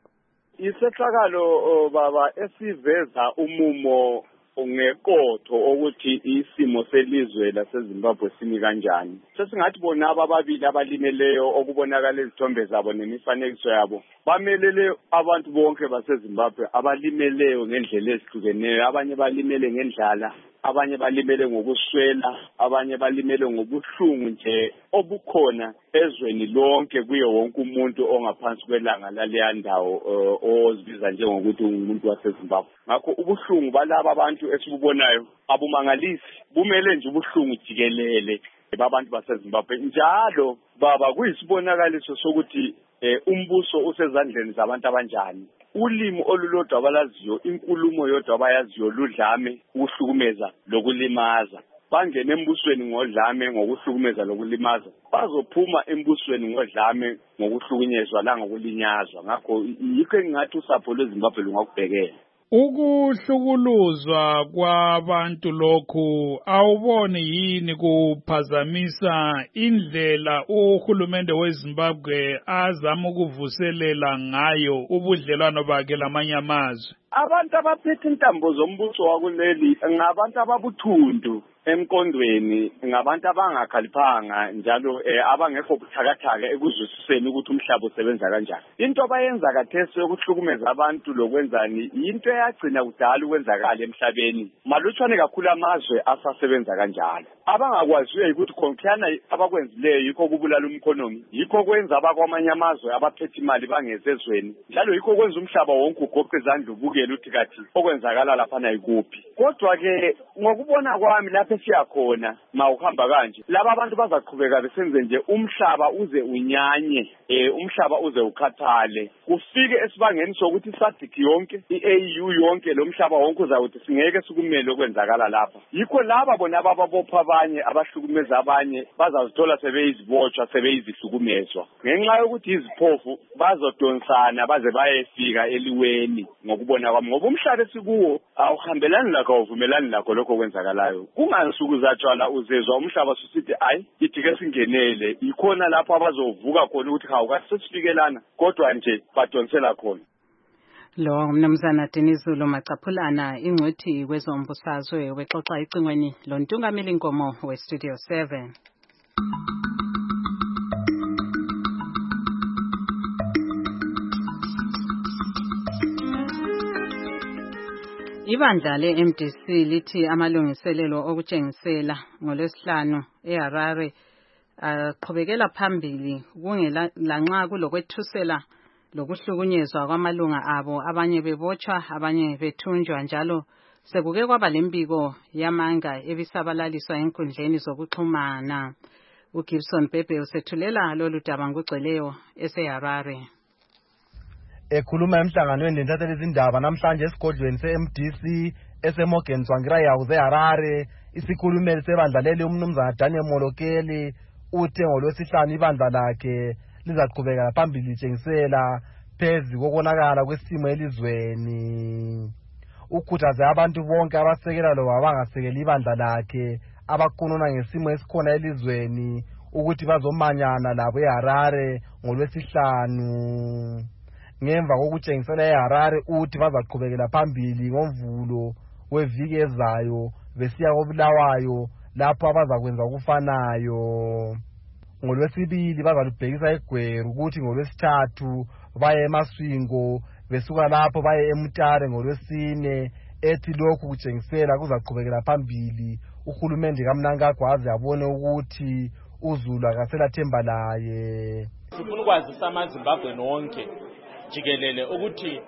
Isehlakalo baba esiveza umumo ungekotho ukuthi isimo selizwe laseZimbabwe simi kanjani. Sesingathi bona ababili abalimeleyo okubonakala izithombe zabo nemifanekiso yabo bamelele abantu bonke baseZimbabwe abalimeleyo ngendlela ezihlukeneyo. Abanye balimele ngendlala, abanye balimele ngokuswela, abanye balimele ngobuhlungu nje obukhona ezweni lonke kuyo wonke umuntu ongaphansi kwelanga laleya ndawo ozibiza njengokuthi umuntu waseZimbabwe. Ngakho ubuhlungu balaba abantu esibubonayo abumangalisi, bumele nje ubuhlungu jikelele babantu baseZimbabwe. Njalo baba kuyisibonakaliso sokuthi umbuso usezandleni zabantu abanjani. Ulimi olulodwa abalaziyo, inkulumo yodwa abayaziyo ludlame, ukuhlukumeza lokulimaza. Bangene embusweni ngodlame ngokuhlukumeza lokulimaza, bazophuma embusweni ngodlame ngokuhlukunyezwa la ngokulinyazwa. Ngakho yikho engathi usapho lweZimbabwe lungakubhekela. Ukuhlukuluzwa kwabantu lokhu awuboni yini kuphazamisa indlela uhulumende weZimbabwe azama ukuvuselela ngayo ubudlelwano bakhe lamanye amazwe? abantu abaphethe intambo zombuso wakuleli ngabantu ababuthundu emkondweni, ngabantu abangakhaliphanga njalo abangekho buthakathaka ekuzwisiseni ukuthi umhlaba usebenza kanjani. Into abayenza kathesi yokuhlukumeza abantu lokwenzani into eyagcina kudala ukwenzakala emhlabeni. Malutshwane kakhulu amazwe asasebenza kanjalo. Abangakwaziyo ukuthi khonkhana abakwenzileyo yikho kubulala umkhonomi, yikho kwenza abakwamanye amazwe abaphethe imali bangezezweni, njalo yikho kwenza umhlaba wonke ugoqe izandla ubukele ukuthi kathi okwenzakala lapha nayikuphi. Kodwa ke ngokubona kwami lapho siyakhona mawuhamba kanje, laba abantu bazaqhubeka besenze nje umhlaba uze unyanye, umhlaba uze ukhathale, kufike esibangeni sokuthi SADC yonke, iAU yonke, lo mhlaba wonke uzawuthi singeke sikumele okwenzakala lapha. Yikho laba bona ababopha abanye abahlukumeza abanye bazazithola sebeyizibotshwa sebeyizihlukumezwa ngenxa yokuthi iziphofu bazodonsana baze bayefika eliweni. Ngokubona kwami ngoba umhlaba esikuwo awuhambelani lakho awuvumelani lakho lokho kwenzakalayo. Kungansuku zatshwala uzezwa umhlaba susithi ayi ithi ke singenele, ikhona lapho abazovuka khona ukuthi hawu kasesifikelana kodwa nje badonsela khona. Lo mnumzana Dinizulu Macaphulana ingcwethi kwezombusazwe wexoxa icingweni lontungameli Nkomo weStudio 7. Ibandla le-MDC lithi amalungiselelo okutshengisela ngoLwesihlanu eHarare aqhubekela phambili kungela lanxa kulokwethusela lokuhlukunyezwa kwamalunga abo, abanye bebotshwa abanye bethunjwa, njalo sekuke kwaba lembiko yamanga ebisabalaliswa enkundleni zokuxhumana. uGibson Bhebhe usethulela lolu daba ngugcweleyo eseHarare. Ekhuluma emhlanganweni lentathelisa izindaba namhlanje esigodlweni se-MDC eseMorgan Tsvangirai House eHarare, isikhulumeli sebandla leli umnumzana Daniel Molokeli uthe ngoLwesihlanu ibandla lakhe lizaqhubeka phambili litshengisela phezu kokonakala kwesimo elizweni. Ukhuthaze abantu bonke abasekela loba abangasekeli ibandla lakhe abakhuluma ngesimo esikhona elizweni ukuthi bazomanyana labo eHarare ngoLwesihlanu. Ngemva kokutshengisela eHarare uthi bazaqhubekela phambili ngoMvulo weviki ezayo besiya koBulawayo lapho abazakwenza okufanayo. NgoLwesibili bazalubhekisa eGweru ukuthi ngoLwesithathu baye eMaswingo, besuka lapho baye eMutare ngoLwesine. Ethi lokhu kutshengisela kuzaqhubekela phambili uhulumende kaMnangagwa abone ukuthi uZulu akasela themba laye. Sifuna ukwazisa amaZimbabwe nonke jikelele ukuthi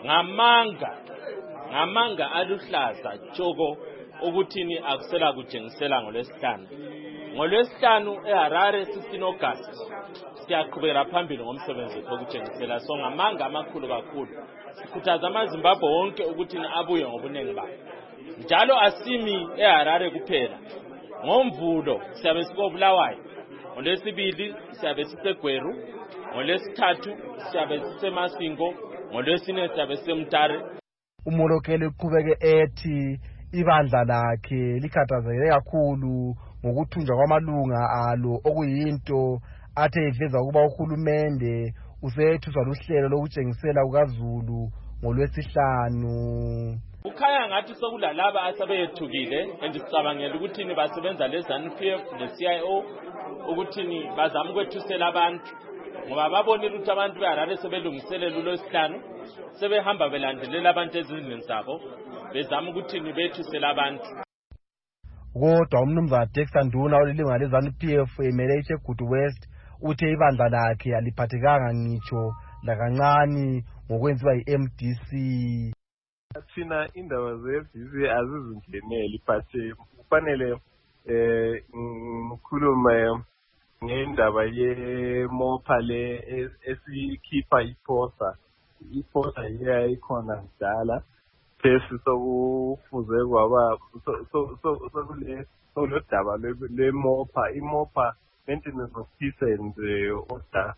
ngamanga aluhlaza tshoko ukuthini akusela kutshengisela ngoLwesihlanu. NgoLwesihlanu eHarare 16 August siyaqhubeka phambili ngomsebenzi wokutshengisela, so ngamanga amakhulu kakhulu sikhuthaza amaZimbabwe wonke ukuthi abuye ngobunengi babo. Njalo asimi eHarare kuphela, ngoMvulo siyabe sikoBulawayo, ngoLwesibili siyabe siseGweru, ngoLwesithathu siyabe siseMaswingo, ngoLwesine siyabe siseMutare. Umolokeli uqhubeke ethi ibandla lakhe likhathazekile kakhulu ngokuthunjwa kwamalunga alo, okuyinto athe iveza ukuba uhulumende usethuswa luhlelo lokutshengisela kukaZulu ngoLwesihlanu. Ukhaya ngathi sokulalaba asebeyethukile andisicabangela ukuthi basebenza leZANU-PF neCIO ukuthi bazama ukwethusela abantu, ngoba babonile ukuthi abantu beHarare sebelungiselela uLwesihlanu, sebehamba belandelela abantu ezindlini zabo bezama ukuthi bethusele abantu. Kodwa umnumzana Dexter Nduna olilunga leZANU-PF emele iThegutu West uthe ibandla lakhe aliphathekanga ngitsho lakancane ngokwenziwa yi-MDC. Thina indaba ze-FDC azizingeneli, but kufanele ngikhulume ngendaba yeMOPA le esikhipha iPOSA. iPOSA ikhona kudala phesi sokufuze kwaba sokule daba leMOPA. iMOPA Maintenance of Peace and Order,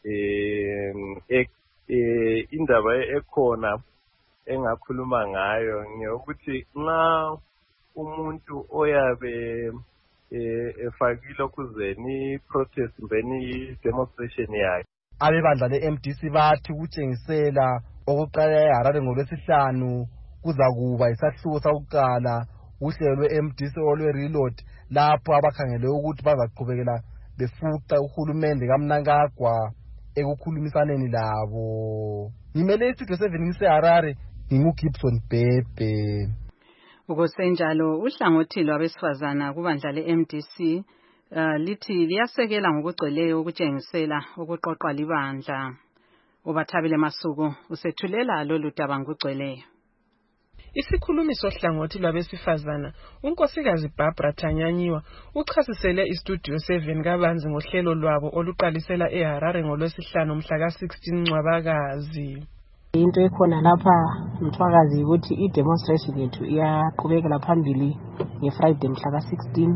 indaba ekhona engakhuluma ngayo ngiyokuthi nxa umuntu oyabe efakile okuzeni protest mbeni demonstration yakhe, abebandla le-MDC bathi ukutshengisela Okokuqala eHarare ngoLwesihlanu kuza kuba isahluko sakuqala uhlelo lwe-MDC olwe-reload lapho abakhangele ukuthi bazaqhubekela befuqa uhulumende kaMnangagwa ekukhulumisaneni labo. Ngimele istudio 7 ngiseHarare, nginguGibson Bhebhe. Ukusenjalo uhlangothi lwabesifazana kubandla le-MDC lithi liyasekela ngokugcweleyo ukutshengisela ukuqoqwa libandla. Ubathabile Masuku usethulela lolu daba ngokugcweleyo. Isikhulumi sohlangothi lwabesifazana unkosikazi Barbara Tanyanyiwa uchasisele istudio 7 kabanzi ngohlelo lwabo oluqalisela eHarare ngoLwesihlanu mhla ka-16 Ncwabakazi. Into ekhona lapha Mthwakazi ukuthi i-demonstration yethu iyaqhubekela phambili ngeFriday mhla ka-16.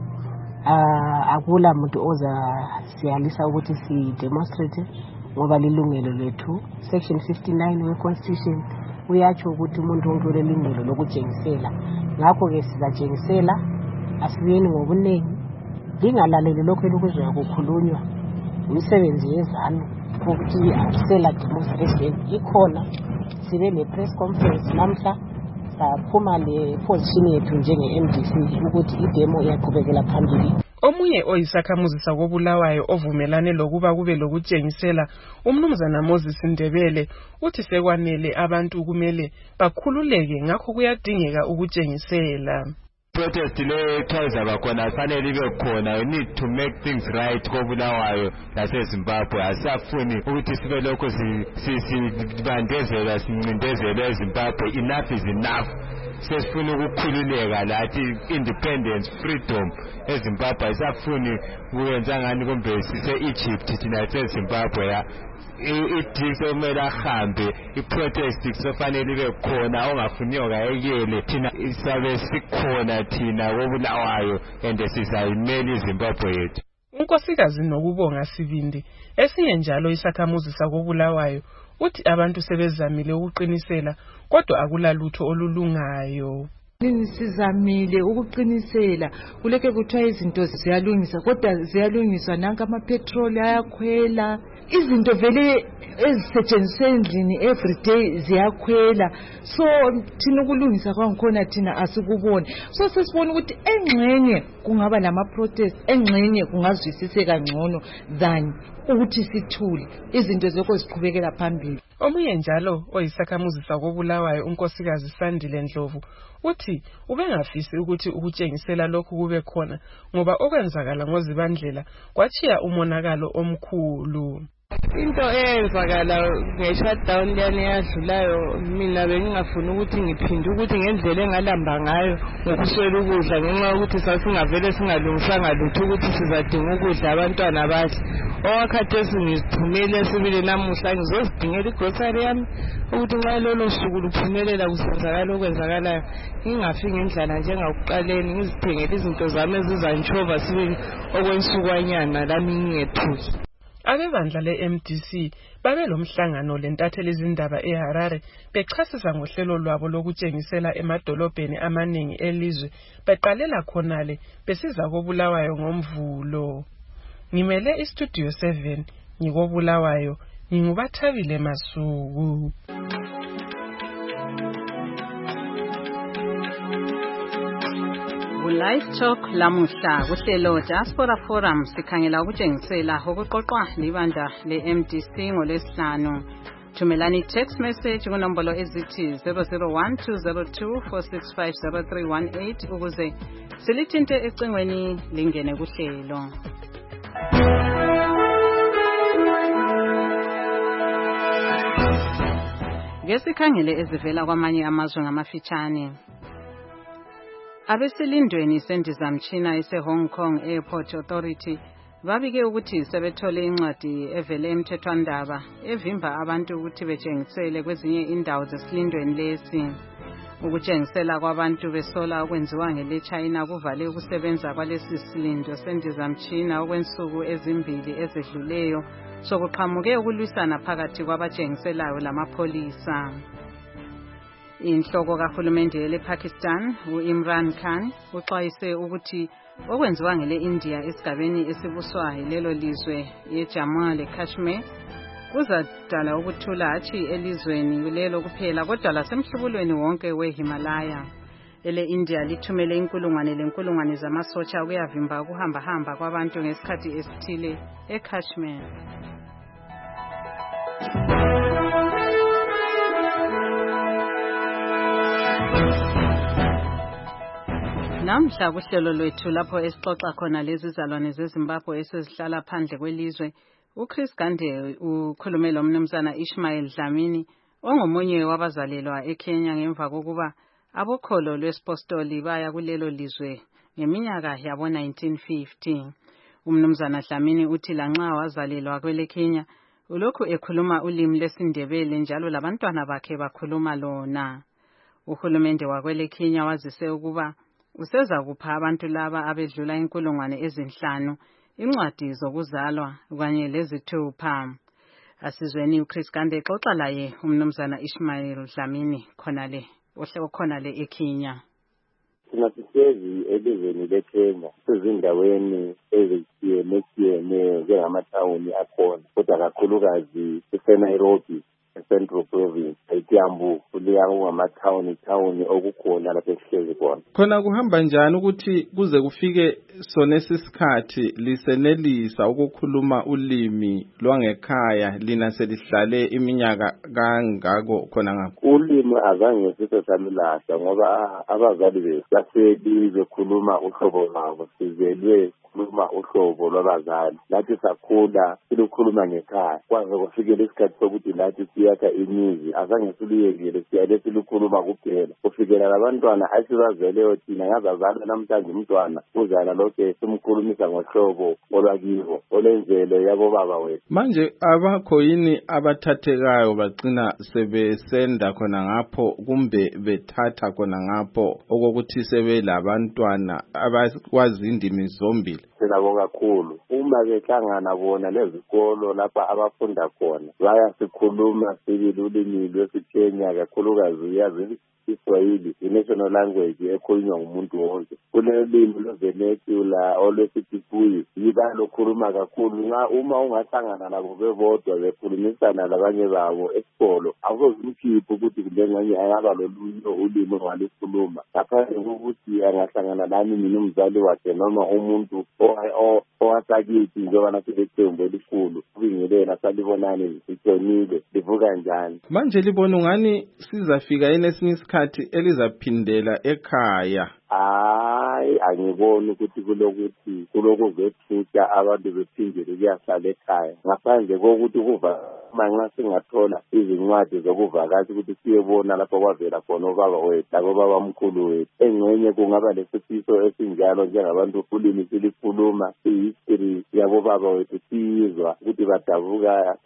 Akula muntu oza siyalisa ukuthi si-demonstrate ngoba lilungelo lethu. Section 59 we-Constitution uyatsho ukuthi umuntu wonke ulelungelo lokutshengisela. Ngakho-ke sizatshengisela, asibuyeni ngobuningi. Lingalaleli lokho elokuzwa kukhulunywa umsebenzi wezanu ukuthi asela demonstration ikhona. Sibe ne-press conference namhla saphuma le-position yethu njenge-MDC ukuthi idemo iyaqhubekela phambili. Omunye oyisakhamuzi sakobulawayo ovumelane lokuba kube lokutshengisela umnumzana Moses Ndebele uthi sekwanele abantu kumele bakhululeke ngakho kuyadingeka ukutshengisela. Protest le echaza bakhona fanele ibe khona. We need to make things right kobulawayo laseZimbabwe. Asafuni ukuthi sibe lokho sibandezela sincindezela eZimbabwe. Enough is enough. Sesifuna ukukhululeka lathi independence freedom eZimbabwe. Asafuni kuyenza ngani kumbe sise Egypt thina seZimbabwe ya idinso kumele ahambe iprotest kufanele ibe khona ongafuniyo kayekele thina isabe sikhona thina kobulawayo and sizayimela iZimbabwe yethu. Unkosikazi Nokubonga Sibindi esinye njalo isakhamuzi sakobulawayo uthi abantu sebezamile ukuqinisela kodwa akulalutho olulungayo. Sizamile ukuqinisela kuleke kuthiwa izinto ziyalungisa kodwa ziyalungiswa nanka amapetrol ayakhwela izinto vele ezisetshenziswa endlini everyday ziyakhwela so thina ukulungisa kwangikhona thina asikuboni so sesibona ukuthi engxenye kungaba lama protest engxenye kungazwisiseka ngcono than ukuthi sithule izinto zekho ziqhubekela phambili. Omunye njalo oyisakhamuzi sakobulawayo unkosikazi Sandile Ndlovu uthi ubengafisi ukuthi ukutshengisela lokhu kube khona ngoba okwenzakala ngoZibandlela kwachiya umonakalo omkhulu. Into eyenzakala nge-shutdown liyane yadlulayo mina bengingafuni ukuthi ngiphinde ukuthi ngendlela engalamba ngayo ngokuswela ukudla ngenxa yokuthi sasingavele singalungisanga lutho ukuthi sizadinga ukudla abantwana bathi owakhathesi ngizithumele sibili namuhla ngizozidingela igrocery yami ukuthi nxa lolo suku luphumelela kusenzakala okwenzakalayo ngingafi ngendlala njengakuqaleni ngizithengele izinto zami ezizantshova sibili okwensukwanyana lami ngingethuki. Abebandla le-MDC babelomhlangano lentatheli izindaba eHarare bechasisa ngohlelo lwabo lokutshengisela emadolobheni amaningi elizwe beqalela khonale besiza kobulawayo ngoMvulo. Ngimele istudio 7 ngikobulawayo ngingubathabile Masuku. Live Talk lamuhla kuhlelo Diaspora Forum sikhangela ukutshengisela ukuqoqwa libandla le-MDC ngoLwesihlanu. Thumelani text message kunombolo ezithi 0012024650318 ukuze silithinte ecingweni lingene kuhlelo. Ngesikhangele ezivela kwamanye amazwe ngamafitshane. Abesilindweni sendizamtshina ese-Hong Kong Airport Authority babike ukuthi sebethole incwadi evele emthethwandaba evimba abantu ukuthi betshengisele kwezinye indawo zesilindweni lesi. Ukutshengisela kwabantu besola okwenziwa ngele-China kuvale ukusebenza kwalesi silindo sendizamtshina okwensuku ezimbili ezedluleyo sokuqhamuke ukulwisana phakathi kwabatshengiselayo lamapholisa. Inhloko kahulumende lePakistan uImran Khan uxwayise ukuthi okwenziwa ngele-India esigabeni esibuswa yilelo lizwe yeJammu leKashmir kuzadala ukuthula hatshi elizweni lelo kuphela kodwa lasemhlubulweni wonke weHimalaya. India lithumele inkulungwane zamasotsha ukuyavimba ukuhamba kwabantu ngesikhathi esithile eKashmir. Namhla kuhlelo lwethu lapho esixoxa khona lezi zalwane zeZimbabwe esezihlala phandle kwelizwe, uChris Gande ukhulume lomnumzana Ishmael Dlamini ongomunye wabazalelwa eKenya ngemva kokuba abokholo lwesipostoli baya kulelo lizwe ngeminyaka yabo 1950. Umnumzana Dlamini uthi lanxa wazalelwa kwele Kenya ulokhu ekhuluma ulimi lesiNdebele njalo labantwana bakhe bakhuluma lona. Uhulumende wakwele Kenya wazise ukuba useza kupha abantu laba abedlula 5,000 incwadi zokuzalwa kanye lezithupha. Asizweni uChris Gande xoxa laye umnumzana Ishmael Dlamini khonale eKenya. Singasisezi elizweni leKenya ezindaweni ezitshiyeneyo njengamathawuni akhona kodwa kakhulukazi eNairobi Central Province eKiambu kuliya ngamathawuni okukhona lapha esihlezi khona. Khona kuhamba njani ukuthi kuze kufike sonesi sikhathi lisenelisa ukukhuluma ulimi lwangekhaya lina selihlale iminyaka kangako khona ngapha? Ulimi azange sisesalulahla ngoba abazali bethu baseli bekhuluma uhlobo lwabo, sizelwe khuluma uhlobo lwabazali. Lathi sakhula silukhuluma ngekhaya kwaze kufikele isikhathi sokuthi lathi siyakha imizi azange siluyekile siyale silukhuluma kuphela kufikela labantwana asibazeleyo thina ngazazalwa namhlanje umntwana uzala lokhe simkhulumisa ngohlobo olwakibo olenzelo yabo baba wethu. Manje abakho yini abathathekayo bagcina sebesenda khona ngapho kumbe bethatha khona ngapho okokuthi sebelabantwana abakwazi indimi zombili? Sinabo kakhulu uma behlangana bona lezikolo lapha abafunda khona bayasikhuluma sibili ulimi lwesiKenya kakhulukazi uyazi Iswahili i-national language ekhulunywa ngumuntu wonke. Kulelimi lweVenezela olwesiTipuyi yibalokhuluma kakhulu uma ungahlangana nabo bebodwa bekhulumisana labanye babo esikolo awuzimkhiphi ukuthi kulenganye ayaba lolunye ulimi walikhuluma ngaphandle kokuthi angahlangana nami mina umzali wakhe noma umuntu owasakithi njengoba nasebethembu elikhulu kubingelela salibonani sitshonile livuka njani. Manje libona ungani sizafika enesinye isikhathi elizaphindela ekhaya? Hayi, angiboni ukuthi kulokuzethutha abantu bephindele kuyahlala ekhaya ngaphandle kokuthi manxa singathola izincwadi zokuvakasha ukuthi siyebona lapho kwavela khona ubaba wethu labobaba mkhulu wethu. Engxenye kungaba lesifiso esinjalo njengabantu ulimi silikhuluma i-history yabobaba wethu siyizwa ukuthi badabuka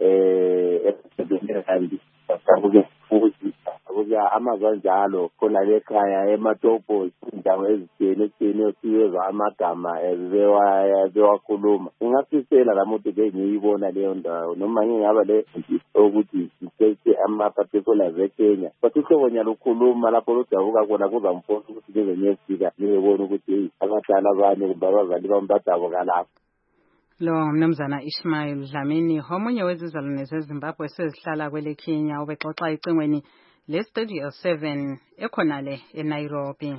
kandi badabuke futhi kuya amazwe njalo khona lekhaya ematopo indawo ezitshiyeneyo siyezwa amagama bewakhuluma. Ngingafisela lamuntu ke ngiyibona leyo ndawo noma ngingaba le ukuthi ngithethe ama-particulars eKenya bathi uhlobo nyalukhuluma lapho ludabuka khona kuzamfosa ukuthi ngezonyefika ngiyebona ukuthi abadala bani kumbe abazali bami badabuka lapho. Lo mnumzana Ishmael Dlamini omunye wezizalwane zeZimbabwe esezihlala kwele Kenya ubexoxa icingweni leStudio 7 ekhonale eNairobi.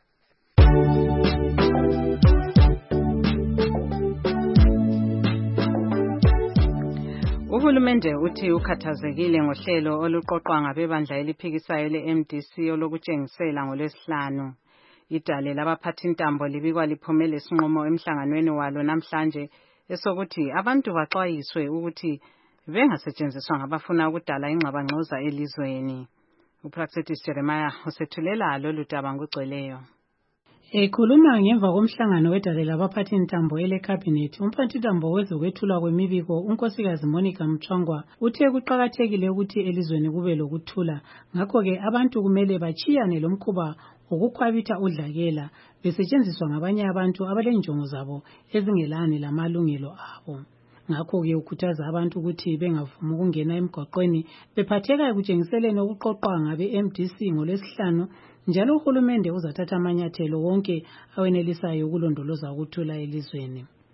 Uhulumende uthi ukhathazekile ngohlelo oluqoqwa ngabebandla eliphikisayo leMDC olokutshengisela ngoLwesihlanu. Idale labaphathintambo libikwa liphumele isinqumo emhlanganweni walo namhlanje esokuthi abantu baxwayiswe ukuthi bengasetshenziswa ngabafuna ukudala ingxabangxoza elizweni. uPraxetis Jeremiah usethulela lolu daba ngugcweleyo. Ekhuluma ngemva komhlangano wedale labaphathintambo eleCabinet, umphathintambo wezokwethulwa kwemibiko unkosikazi Monica Mchongwa uthe kuqakathekile ukuthi elizweni kube lokuthula, ngakho-ke abantu kumele bachiyane lomkhuba wokukhwabitha udlakela besetshenziswa ngabanye abantu abalenjongo zabo ezingelani lamalungelo abo. Ngakho-ke ukhuthaza abantu ukuthi bengavumi ukungena emgwaqweni bephatheka ekutshengiseleni okuqoqwa ngabe-MDC ngoLwesihlanu, njalo uhulumende uzathatha amanyathelo wonke awenelisayo ukulondoloza ukuthula elizweni.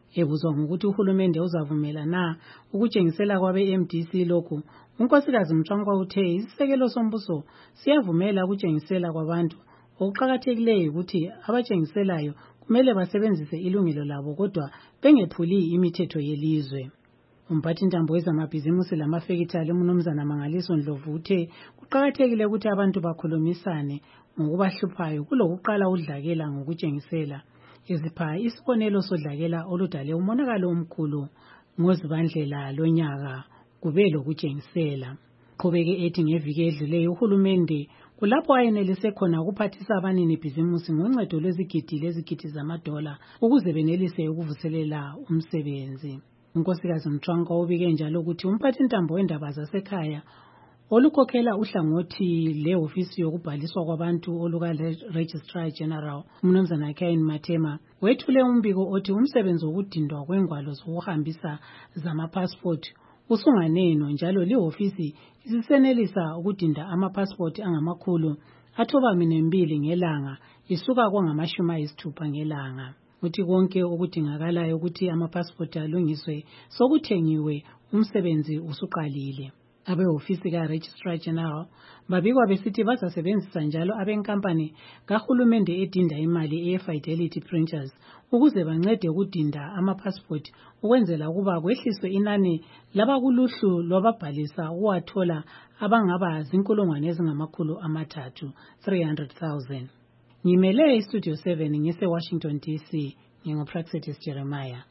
Ebuzwa ngokuthi uhulumende uzavumela na ukutshengisela kwabe MDC lokhu, unkosikazi Mtshangwa uthe isisekelo sombuso siyavumela ukutshengisela kwabantu. Okuqakathekileyo ukuthi abatshengiselayo kumele basebenzise ilungelo labo kodwa bengephuli imithetho yelizwe. Umphathintambo wezamabhizimusi lamafekithali uMnumzana Mangaliso Ndlovu uthe kuqakathekile ukuthi abantu bakhulumisane ngokubahluphayo kulokuqala udlakela ngokutshengisela. Ezipha isibonelo sodlakela oludale umonakalo omkhulu ngozibandlela lonyaka kube lokutshengisela. Qhubeke ethi ngeviki edluleyo uhulumende kulapho ayenelise khona ukuphathisa abanini bhizimusi ngoncedo lwezigidi zamadola ukuze benelise ukuvuselela umsebenzi. Unkosikazi Mtshangwa ubike njalo ukuthi umphathintambo wendaba zasekhaya olukhokhela uhlangothi lehofisi yokubhaliswa kwabantu oluka Registrar General uMnumzana Cain Matema wethule umbiko othi umsebenzi wokudindwa kwengwalo zokuhambisa zamapassport usunganeno njalo lehofisi isisenelisa ukudinda amapassport angama292 ngelanga isuka kwangama60 ngelanga. Uthi konke okudingakalayo ukuthi amapassport alungiswe sokuthengiwe umsebenzi usuqalile. Abehofisi ka-Registrar General babikwa besithi bazasebenzisa njalo abenkampani kahulumende edinda imali e-Fidelity Printers ukuze bancede ukudinda amapassport ukwenzela ukuba kwehliswe inani labakuluhlu lwababhalisa ukuwathola abangaba zinkulungwane ezingama300 300,000. Ngimele iStudio 7 ngise-Washington DC, nginguPraxetis Jeremiah.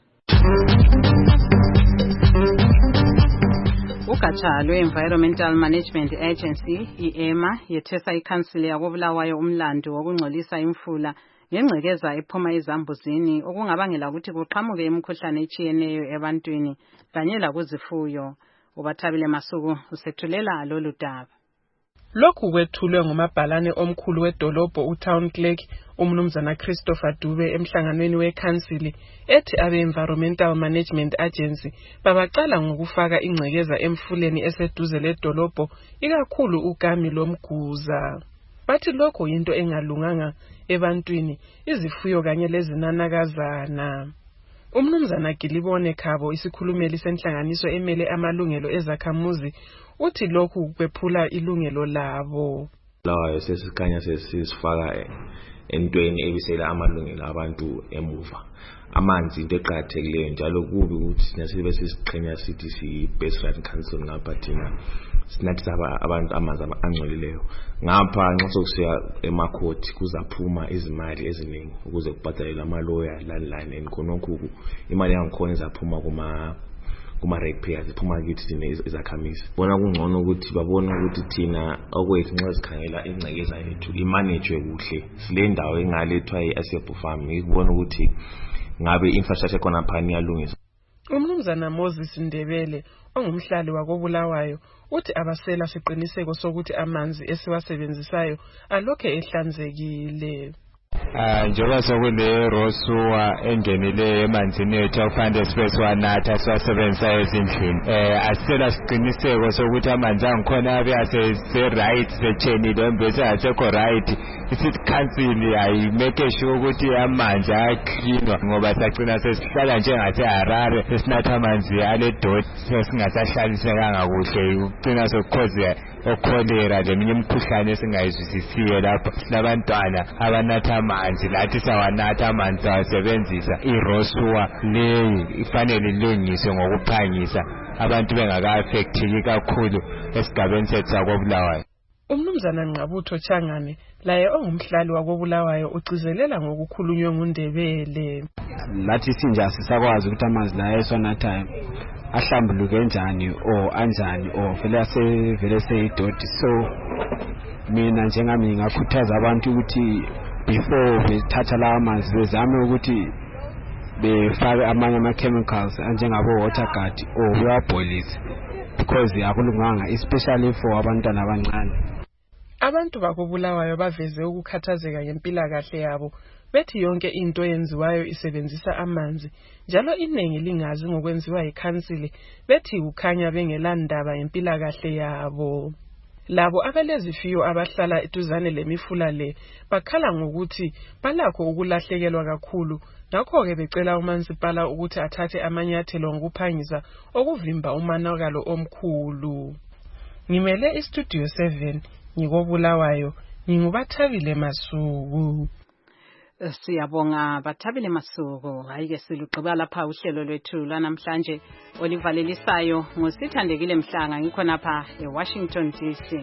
Ugatsha lwe-Environmental Management Agency, i-EMA, yethesa ikhansili yakobulawayo umlando wokungcolisa imfula ngengcekeza ephuma ezambuzini okungabangela ukuthi kuqhamuke imikhuhlane etshiyeneyo ebantwini kanye lakuzifuyo. Ubathabile Masuku usethulela lolu daba. Lokhu kwethulwe ngumabhalane omkhulu wedolobho uTown Clerk uMnumzana Christopher Dube emhlanganweni wekhansili ethi abe-Environmental Management Agency babaqala ngokufaka ingcekeza emfuleni eseduze ledolobho ikakhulu uGami lomguza. Bathi lokho into engalunganga ebantwini, izifuyo kanye lezinanakazana. Umnumzana Gilibone Khabo isikhulumeli senhlanganiso emele amalungelo ezakhamuzi uthi lokhu kwephula ilungelo labo. Lawa sesikhanya sesifaka entweni ebisela amalungelo abantu emuva. Amanzi into eqhathekileyo njalo kubi ukuthi nasibe sisiqhenya sithi si best right council ngapha thina sinathi abantu amanzi angcolileyo. Ngapha nxa sokusiya emakhoti kuzaphuma izimali eziningi ukuze kubhadalwe amaloya lani khonokho imali yangikhona izaphuma kuma ratepayers iphuma kithi thina izakhamisi. Bona kungcono ukuthi babone ukuthi thina okwethu nxa sikhangela ingcekeza yethu imanage kuhle. Sile ndawo engalethwa iAsebo Farm ikubona ukuthi ngabe infrastructure khona phani yalungiswa. Umnumzana Moses Ndebele ongumhlali wakobulawayo uthi abasela siqiniseko sokuthi amanzi esiwasebenzisayo alokhe ehlanzekile. Njengoba sokule rosuwa engenile emanzini ethu akufanele sibe siwanatha siwasebenzisa ezindlini. Asicela siqiniseko sokuthi amanzi angikhona abe ase-right sechenile mbese asekho right. Isithi council ayimeke sure ukuthi amanzi ayaklinwa ngoba sacina sesihlala njengase-Harare sesinatha amanzi ale doti sesingasahlalisekanga kuhle ugcina sokukhoze okholera leminye imikhuhlane esingayizwisisiyo lapha. Sinabantwana abanatha amanzi lathi sawanatha amanzi sawasebenzisa. Irosuwa leyi ifanele ilungiswe ngokuphangisa abantu bengaka-affecteki kakhulu esigabeni sethu sakobulawayo. Umnumzana Nqabutho Changane laye ongumhlali wakobulawayo ucizelela ngokukhulunywe nguNdebele. Lathi sinja sisakwazi ukuthi amanzi la esonathayo ahlambuluke njani anjani vele seyidoti. So mina njengami ngingakhuthaza abantu ukuthi before bethatha lawa amanzi bezame ukuthi befake amanye ama-chemicals anjengabo water guard bewabholise because akulunganga especially for abantwana abancane. Abantu bakobulawayo baveze ukukhathazeka ngempilakahle yabo bethi yonke into yenziwayo isebenzisa amanzi njalo iningi lingazi ngokwenziwa yikhansili bethi kukhanya bengelandaba ngempilakahle yabo. Labo abalezifiyo abahlala eduzane lemifula le bakhala ngokuthi balakho ukulahlekelwa kakhulu, ngakho-ke becela umasipala ukuthi athathe amanyathelo ngokuphangisa okuvimba umonakalo omkhulu. Ngimele iStudio 7 ngikobulawayo, nginguBathabile Masuku. Siyabonga Bathabile Masuku. Hayi-ke silugqiba lapha uhlelo lwethu lanamhlanje olivalelisayo ngosithandekile Mhlanga ngikhonapha eWashington DC.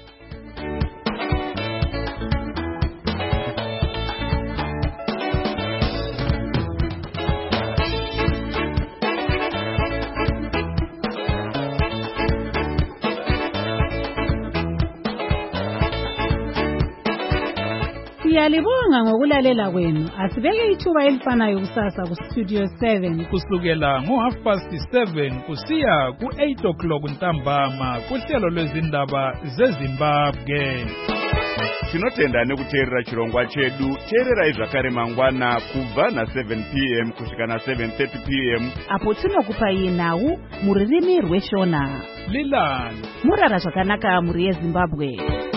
Siyalibonga ngokulalela kwenu. Asibeke ithuba elifanayo kusasa kuStudio 7 kusukela ngo7:30 kusiya ku8 ntambama kuhlelo lwezindaba zeZimbabwe. Tinotenda nekuteerera chirongwa chedu. Teererai zvakare mangwana kubva na7 p.m. kusvika na7:30 p.m. apo tinokupai nhau muririmi rweShona. Lilani murara zvakanaka muri yeZimbabwe.